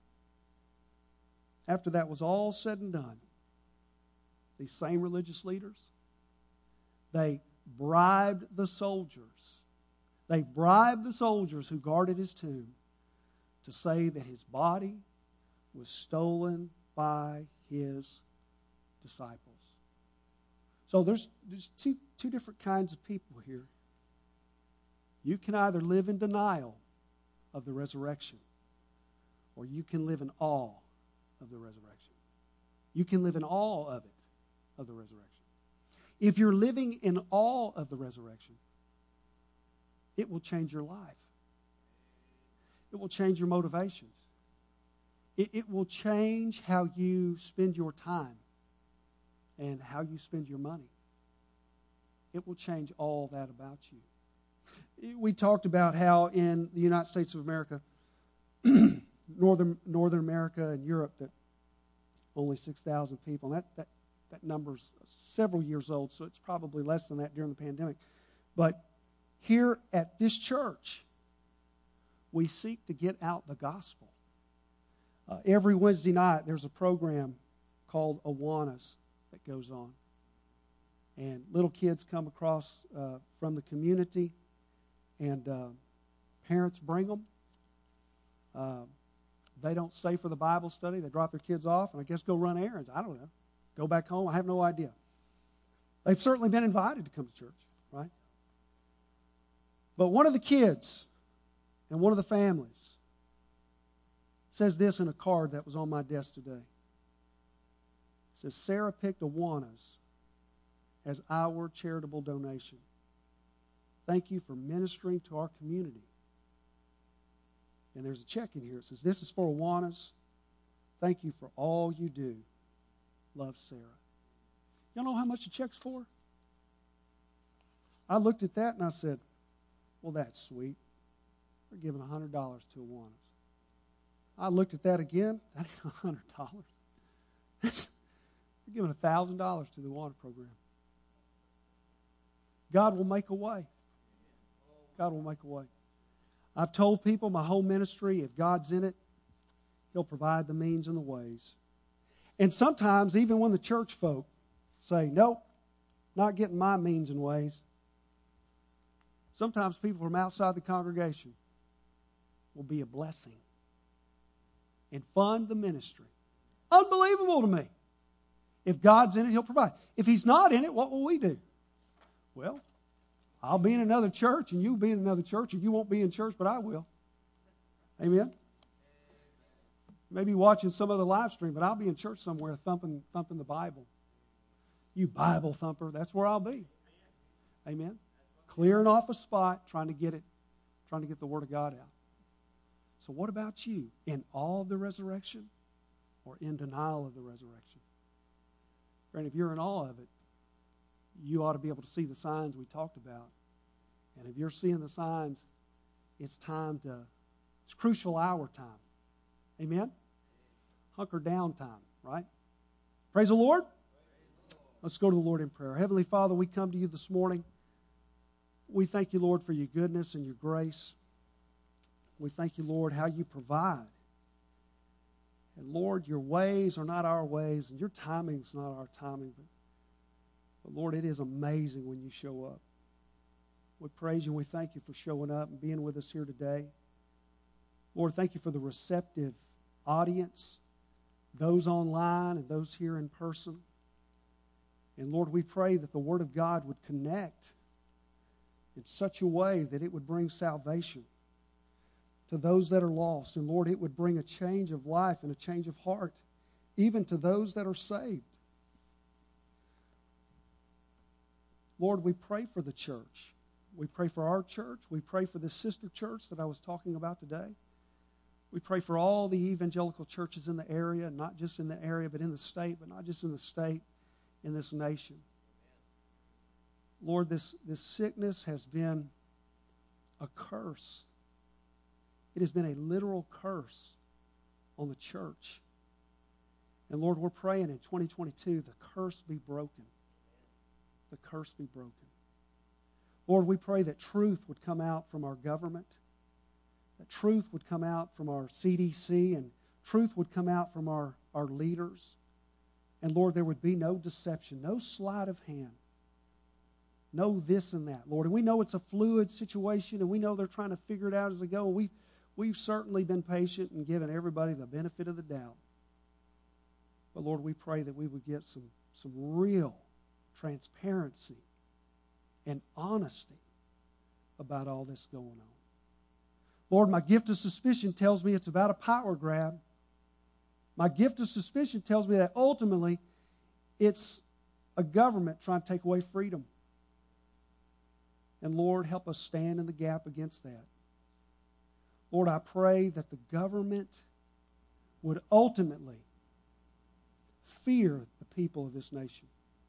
After that was all said and done, these same religious leaders, they bribed the soldiers. They bribed the soldiers who guarded his tomb to say that his body was stolen by his disciples. So there's, there's two, two different kinds of people here. You can either live in denial of the resurrection, or you can live in awe of the resurrection. You can live in awe of it, of the resurrection. If you're living in awe of the resurrection, it will change your life. It will change your motivations. It, it will change how you spend your time and how you spend your money. It will change all that about you. We talked about how in the United States of America, Northern Northern America and Europe, that only six thousand people. And that, that, that number's several years old, so it's probably less than that during the pandemic. But here at this church, we seek to get out the gospel. Uh, every Wednesday night, there's a program called Awanas that goes on. And little kids come across uh, from the community, and uh, parents bring them. Uh, they don't stay for the Bible study. They drop their kids off and I guess go run errands. I don't know. Go back home. I have no idea. They've certainly been invited to come to church, right? But one of the kids and one of the families says this in a card that was on my desk today. It says, Sarah picked Awanas as our charitable donation. Thank you for ministering to our community. And there's a check in here. It says, this is for Awanas. Thank you for all you do. Love, Sarah. Y'all know how much the check's for? I looked at that and I said, well, that's sweet. We're giving one hundred dollars to Awanas. I looked at that again. That ain't one hundred dollars. We're giving one thousand dollars to the Awana program. God will make a way. God will make a way. I've told people my whole ministry, if God's in it, He'll provide the means and the ways. And sometimes, even when the church folk say, nope, not getting my means and ways, sometimes people from outside the congregation will be a blessing and fund the ministry. Unbelievable to me. If God's in it, He'll provide. If He's not in it, what will we do? Well, I'll be in another church, and you'll be in another church, and you won't be in church, but I will. Amen? Maybe watching some other live stream, but I'll be in church somewhere thumping, thumping the Bible. You Bible thumper, that's where I'll be. Amen? Clearing off a spot, trying to get it, trying to get the Word of God out. So what about you? In awe of the resurrection or in denial of the resurrection? Friend, if you're in awe of it, you ought to be able to see the signs we talked about. And if you're seeing the signs, it's time to, it's crucial hour time. Amen? Hunker down time, right? Praise the Lord. Let's go to the Lord in prayer. Heavenly Father, we come to you this morning. We thank you, Lord, for your goodness and your grace. We thank you, Lord, how you provide. And Lord, your ways are not our ways, and your timing's not our timing. But, but Lord, it is amazing when you show up. We praise you and we thank you for showing up and being with us here today. Lord, thank you for the receptive audience, those online and those here in person. And Lord, we pray that the Word of God would connect in such a way that it would bring salvation to those that are lost. And Lord, it would bring a change of life and a change of heart, even to those that are saved. Lord, we pray for the church. We pray for our church. We pray for the sister church that I was talking about today. We pray for all the evangelical churches in the area, not just in the area, but in the state, but not just in the state, in this nation. Lord, this, this sickness has been a curse. It has been a literal curse on the church. And Lord, we're praying in twenty twenty-two, the curse be broken. The curse be broken. Lord, we pray that truth would come out from our government, that truth would come out from our C D C, and truth would come out from our, our leaders. And Lord, there would be no deception, no sleight of hand, no this and that, Lord. And we know it's a fluid situation, and we know they're trying to figure it out as they go. And we've, we've certainly been patient and given everybody the benefit of the doubt. But Lord, we pray that we would get some, some real transparency and honesty about all this going on. Lord, my gift of suspicion tells me it's about a power grab. My gift of suspicion tells me that ultimately it's a government trying to take away freedom. And Lord, help us stand in the gap against that. Lord, I pray that the government would ultimately fear the people of this nation.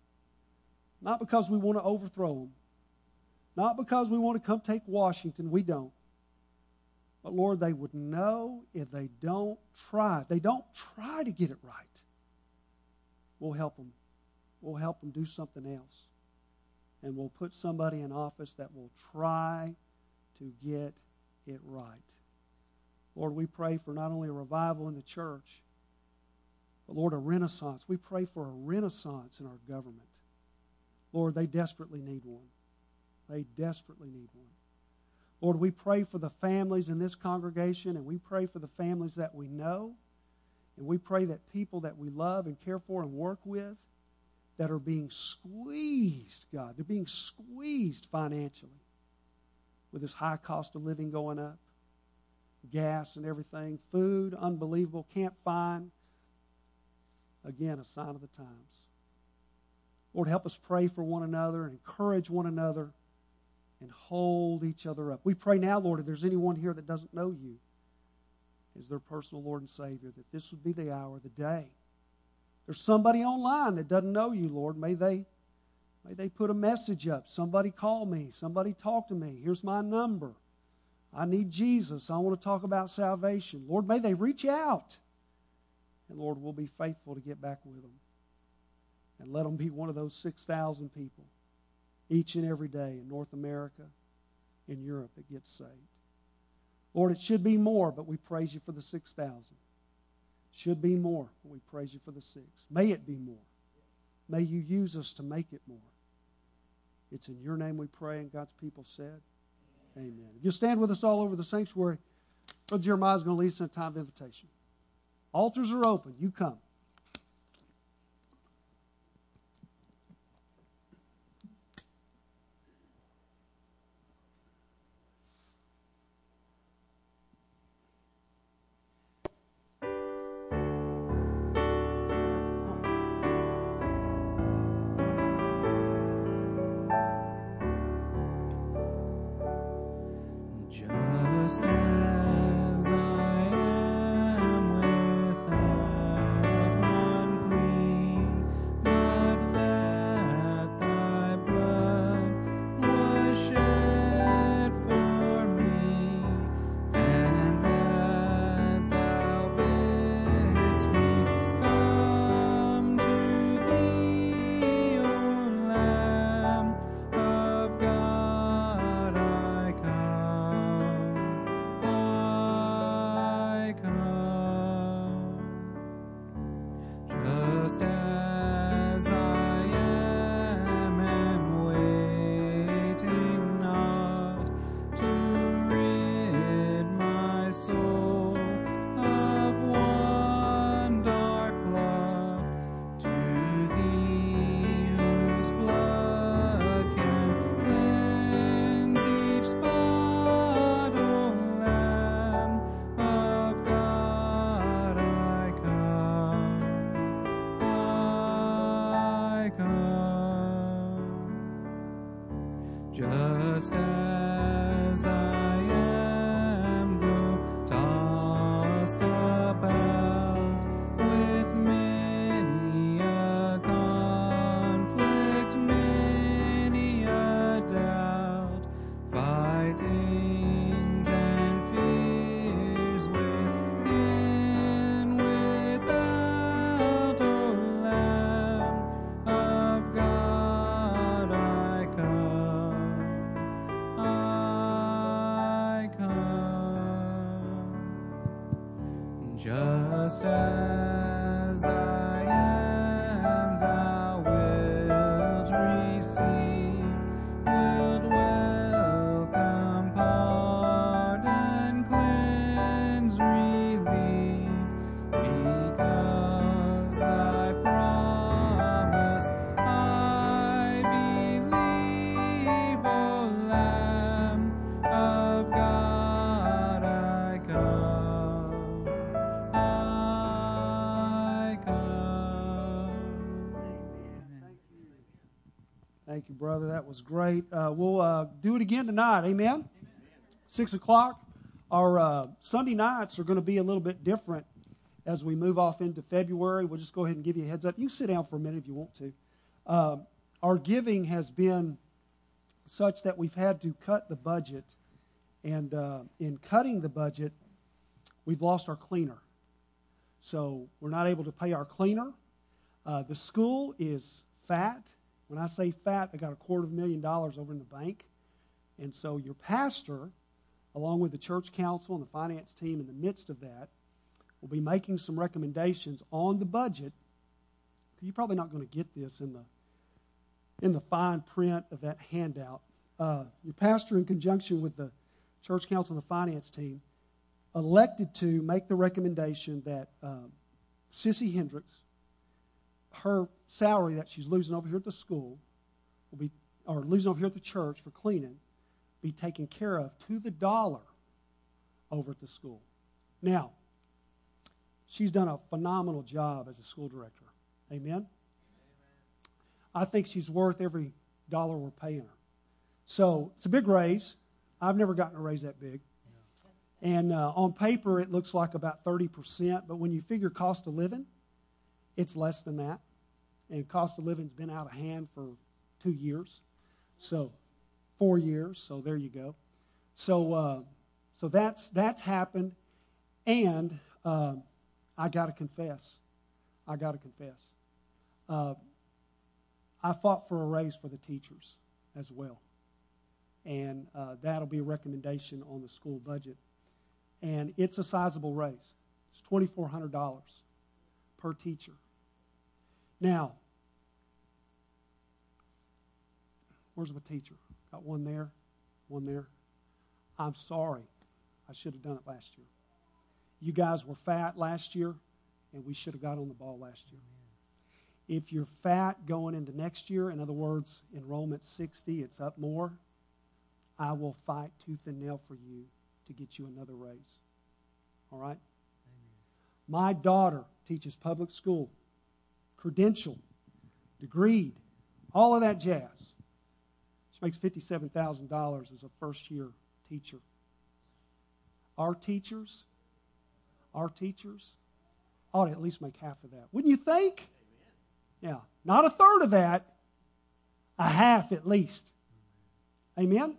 Not because we want to overthrow them. Not because we want to come take Washington. We don't. But Lord, they would know if they don't try, if they don't try to get it right, we'll help them. We'll help them do something else. And we'll put somebody in office that will try to get it right. Lord, we pray for not only a revival in the church, but Lord, a renaissance. We pray for a renaissance in our government. Lord, they desperately need one. They desperately need one. Lord, we pray for the families in this congregation, and we pray for the families that we know, and we pray that people that we love and care for and work with that are being squeezed, God, they're being squeezed financially with this high cost of living going up, gas and everything, food, unbelievable, can't find. Again, a sign of the times. Lord, help us pray for one another and encourage one another and hold each other up. We pray now, Lord, if there's anyone here that doesn't know you as their personal Lord and Savior, that this would be the hour, the day. There's somebody online that doesn't know you, Lord. May they, may they put a message up. Somebody call me. Somebody talk to me. Here's my number. I need Jesus. I want to talk about salvation. Lord, may they reach out. And Lord, we'll be faithful to get back with them. And let them be one of those six thousand people each and every day in North America, in Europe, that gets saved. Lord, it should be more, but we praise you for the six thousand. Should be more, but we praise you for the six. May it be more. May you use us to make it more. It's in your name we pray, and God's people said, amen. If you stand with us all over the sanctuary, Brother Jeremiah is going to lead us in a time of invitation. Altars are open. You come. Just as I am without one plea, but that thy blood was shed for me, and that thou bidst me come to thee, O Lamb of God, I come. I come, just as I am, and waiting not to rid my soul of one dark blood, to thee whose blood can cleanse each spot, O Lamb of God, I come, I come, just as I am, though tossed about with many a conflict, many a Just as I am, thou wilt receive, wilt welcome, pardon, cleanse, relieve, because thy promise I believe, O Lamb of God, I come, I come. Thank you, brother. That was great. Uh, we'll uh, do it again tonight. Amen? Amen. Six o'clock. Our uh, Sunday nights are going to be a little bit different as we move off into February. We'll just go ahead and give you a heads up. You can sit down for a minute if you want to. Uh, our giving has been such that we've had to cut the budget. And uh, in cutting the budget, we've lost our cleaner. So we're not able to pay our cleaner. Uh, the school is fat. When I say fat, they got a quarter of a million dollars over in the bank. And so your pastor, along with the church council and the finance team in the midst of that, will be making some recommendations on the budget. You're probably not going to get this in the in the fine print of that handout. Uh, your pastor, in conjunction with the church council and the finance team, elected to make the recommendation that um, Sissy Hendricks, her salary that she's losing over here at the school, will be, or losing over here at the church for cleaning, be taken care of to the dollar over at the school. Now, she's done a phenomenal job as a school director. Amen? Amen. I think she's worth every dollar we're paying her. So it's a big raise. I've never gotten a raise that big. And uh, on paper, it looks like about thirty percent. But when you figure cost of living, it's less than that. And cost of living's been out of hand for two years. So four years. So there you go. So uh, so that's that's happened. And uh, I got to confess. I got to confess. Uh, I fought for a raise for the teachers as well. And uh, that'll be a recommendation on the school budget. And it's a sizable raise. It's two thousand four hundred dollars per teacher. Now, where's my teacher? Got one there, one there. I'm sorry. I should have done it last year. You guys were fat last year, and we should have got on the ball last year. If you're fat going into next year, in other words, enrollment sixty, it's up more, I will fight tooth and nail for you to get you another raise. All right? Amen. My daughter teaches public school, credentialed, degreed, all of that jazz. She makes fifty-seven thousand dollars as a first-year teacher. Our teachers, our teachers ought to at least make half of that. Wouldn't you think? Amen. Yeah. Not a third of that, a half at least. Amen?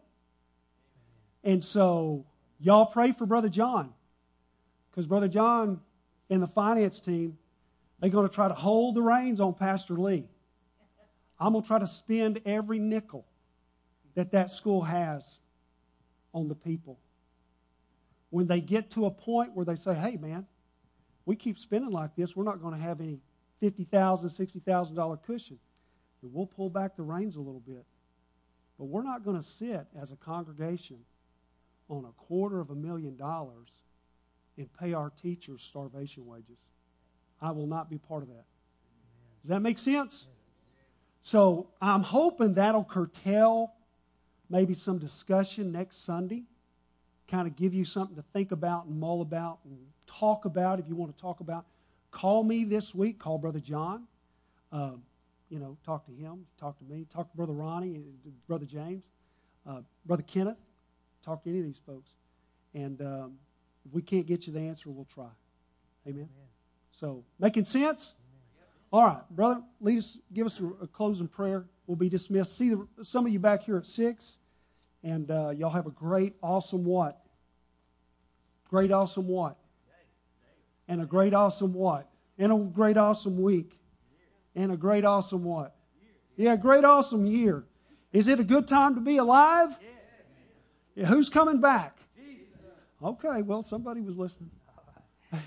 And so, y'all pray for Brother John. Because Brother John and the finance team, they're going to try to hold the reins on Pastor Lee. I'm going to try to spend every nickel that that school has on the people. When they get to a point where they say, hey, man, we keep spending like this, we're not going to have any fifty thousand dollars, sixty thousand dollars cushion. Then we'll pull back the reins a little bit. But we're not going to sit as a congregation on a quarter of a million dollars and pay our teachers starvation wages. I will not be part of that. Does that make sense? So I'm hoping that'll curtail maybe some discussion next Sunday, kind of give you something to think about and mull about and talk about if you want to talk about. Call me this week. Call Brother John. Uh, you know, talk to him. Talk to me. Talk to Brother Ronnie and Brother James. Uh, Brother Kenneth. Talk to any of these folks. And um, if we can't get you the answer, we'll try. Amen? Amen. So, making sense? Amen. All right, brother, lead us, give us a, a closing prayer. We'll be dismissed. See the, some of you back here at six. And uh, y'all have a great, awesome what? Great, awesome what? And a great, awesome what? And a great, awesome week. And a great, awesome what? Yeah, great, awesome year. Is it a good time to be alive? Yeah, who's coming back? Okay, well, somebody was listening.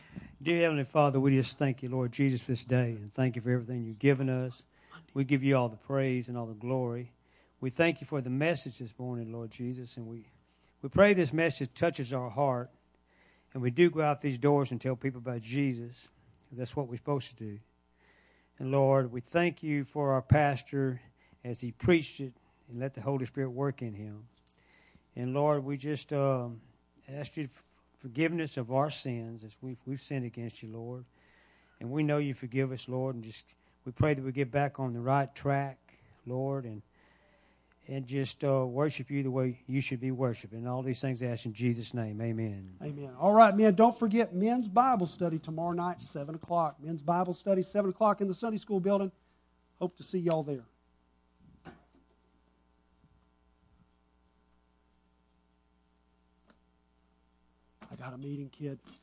Dear Heavenly Father, we just thank you, Lord Jesus, for this day, and thank you for everything you've given us. We give you all the praise and all the glory. We thank you for the message this morning, Lord Jesus, and we, we pray this message touches our heart, and we do go out these doors and tell people about Jesus. That's what we're supposed to do. And Lord, we thank you for our pastor as he preached it and let the Holy Spirit work in him. And Lord, we just um, ask you forgiveness of our sins as we've, we've sinned against you, Lord. And we know you forgive us, Lord, and just we pray that we get back on the right track, Lord, and and just uh, worship you the way you should be worshiped. And all these things I ask in Jesus' name. Amen. Amen. All right, men, don't forget men's Bible study tomorrow night, seven o'clock. Men's Bible study, seven o'clock in the Sunday school building. Hope to see y'all there. I got a meeting, kid.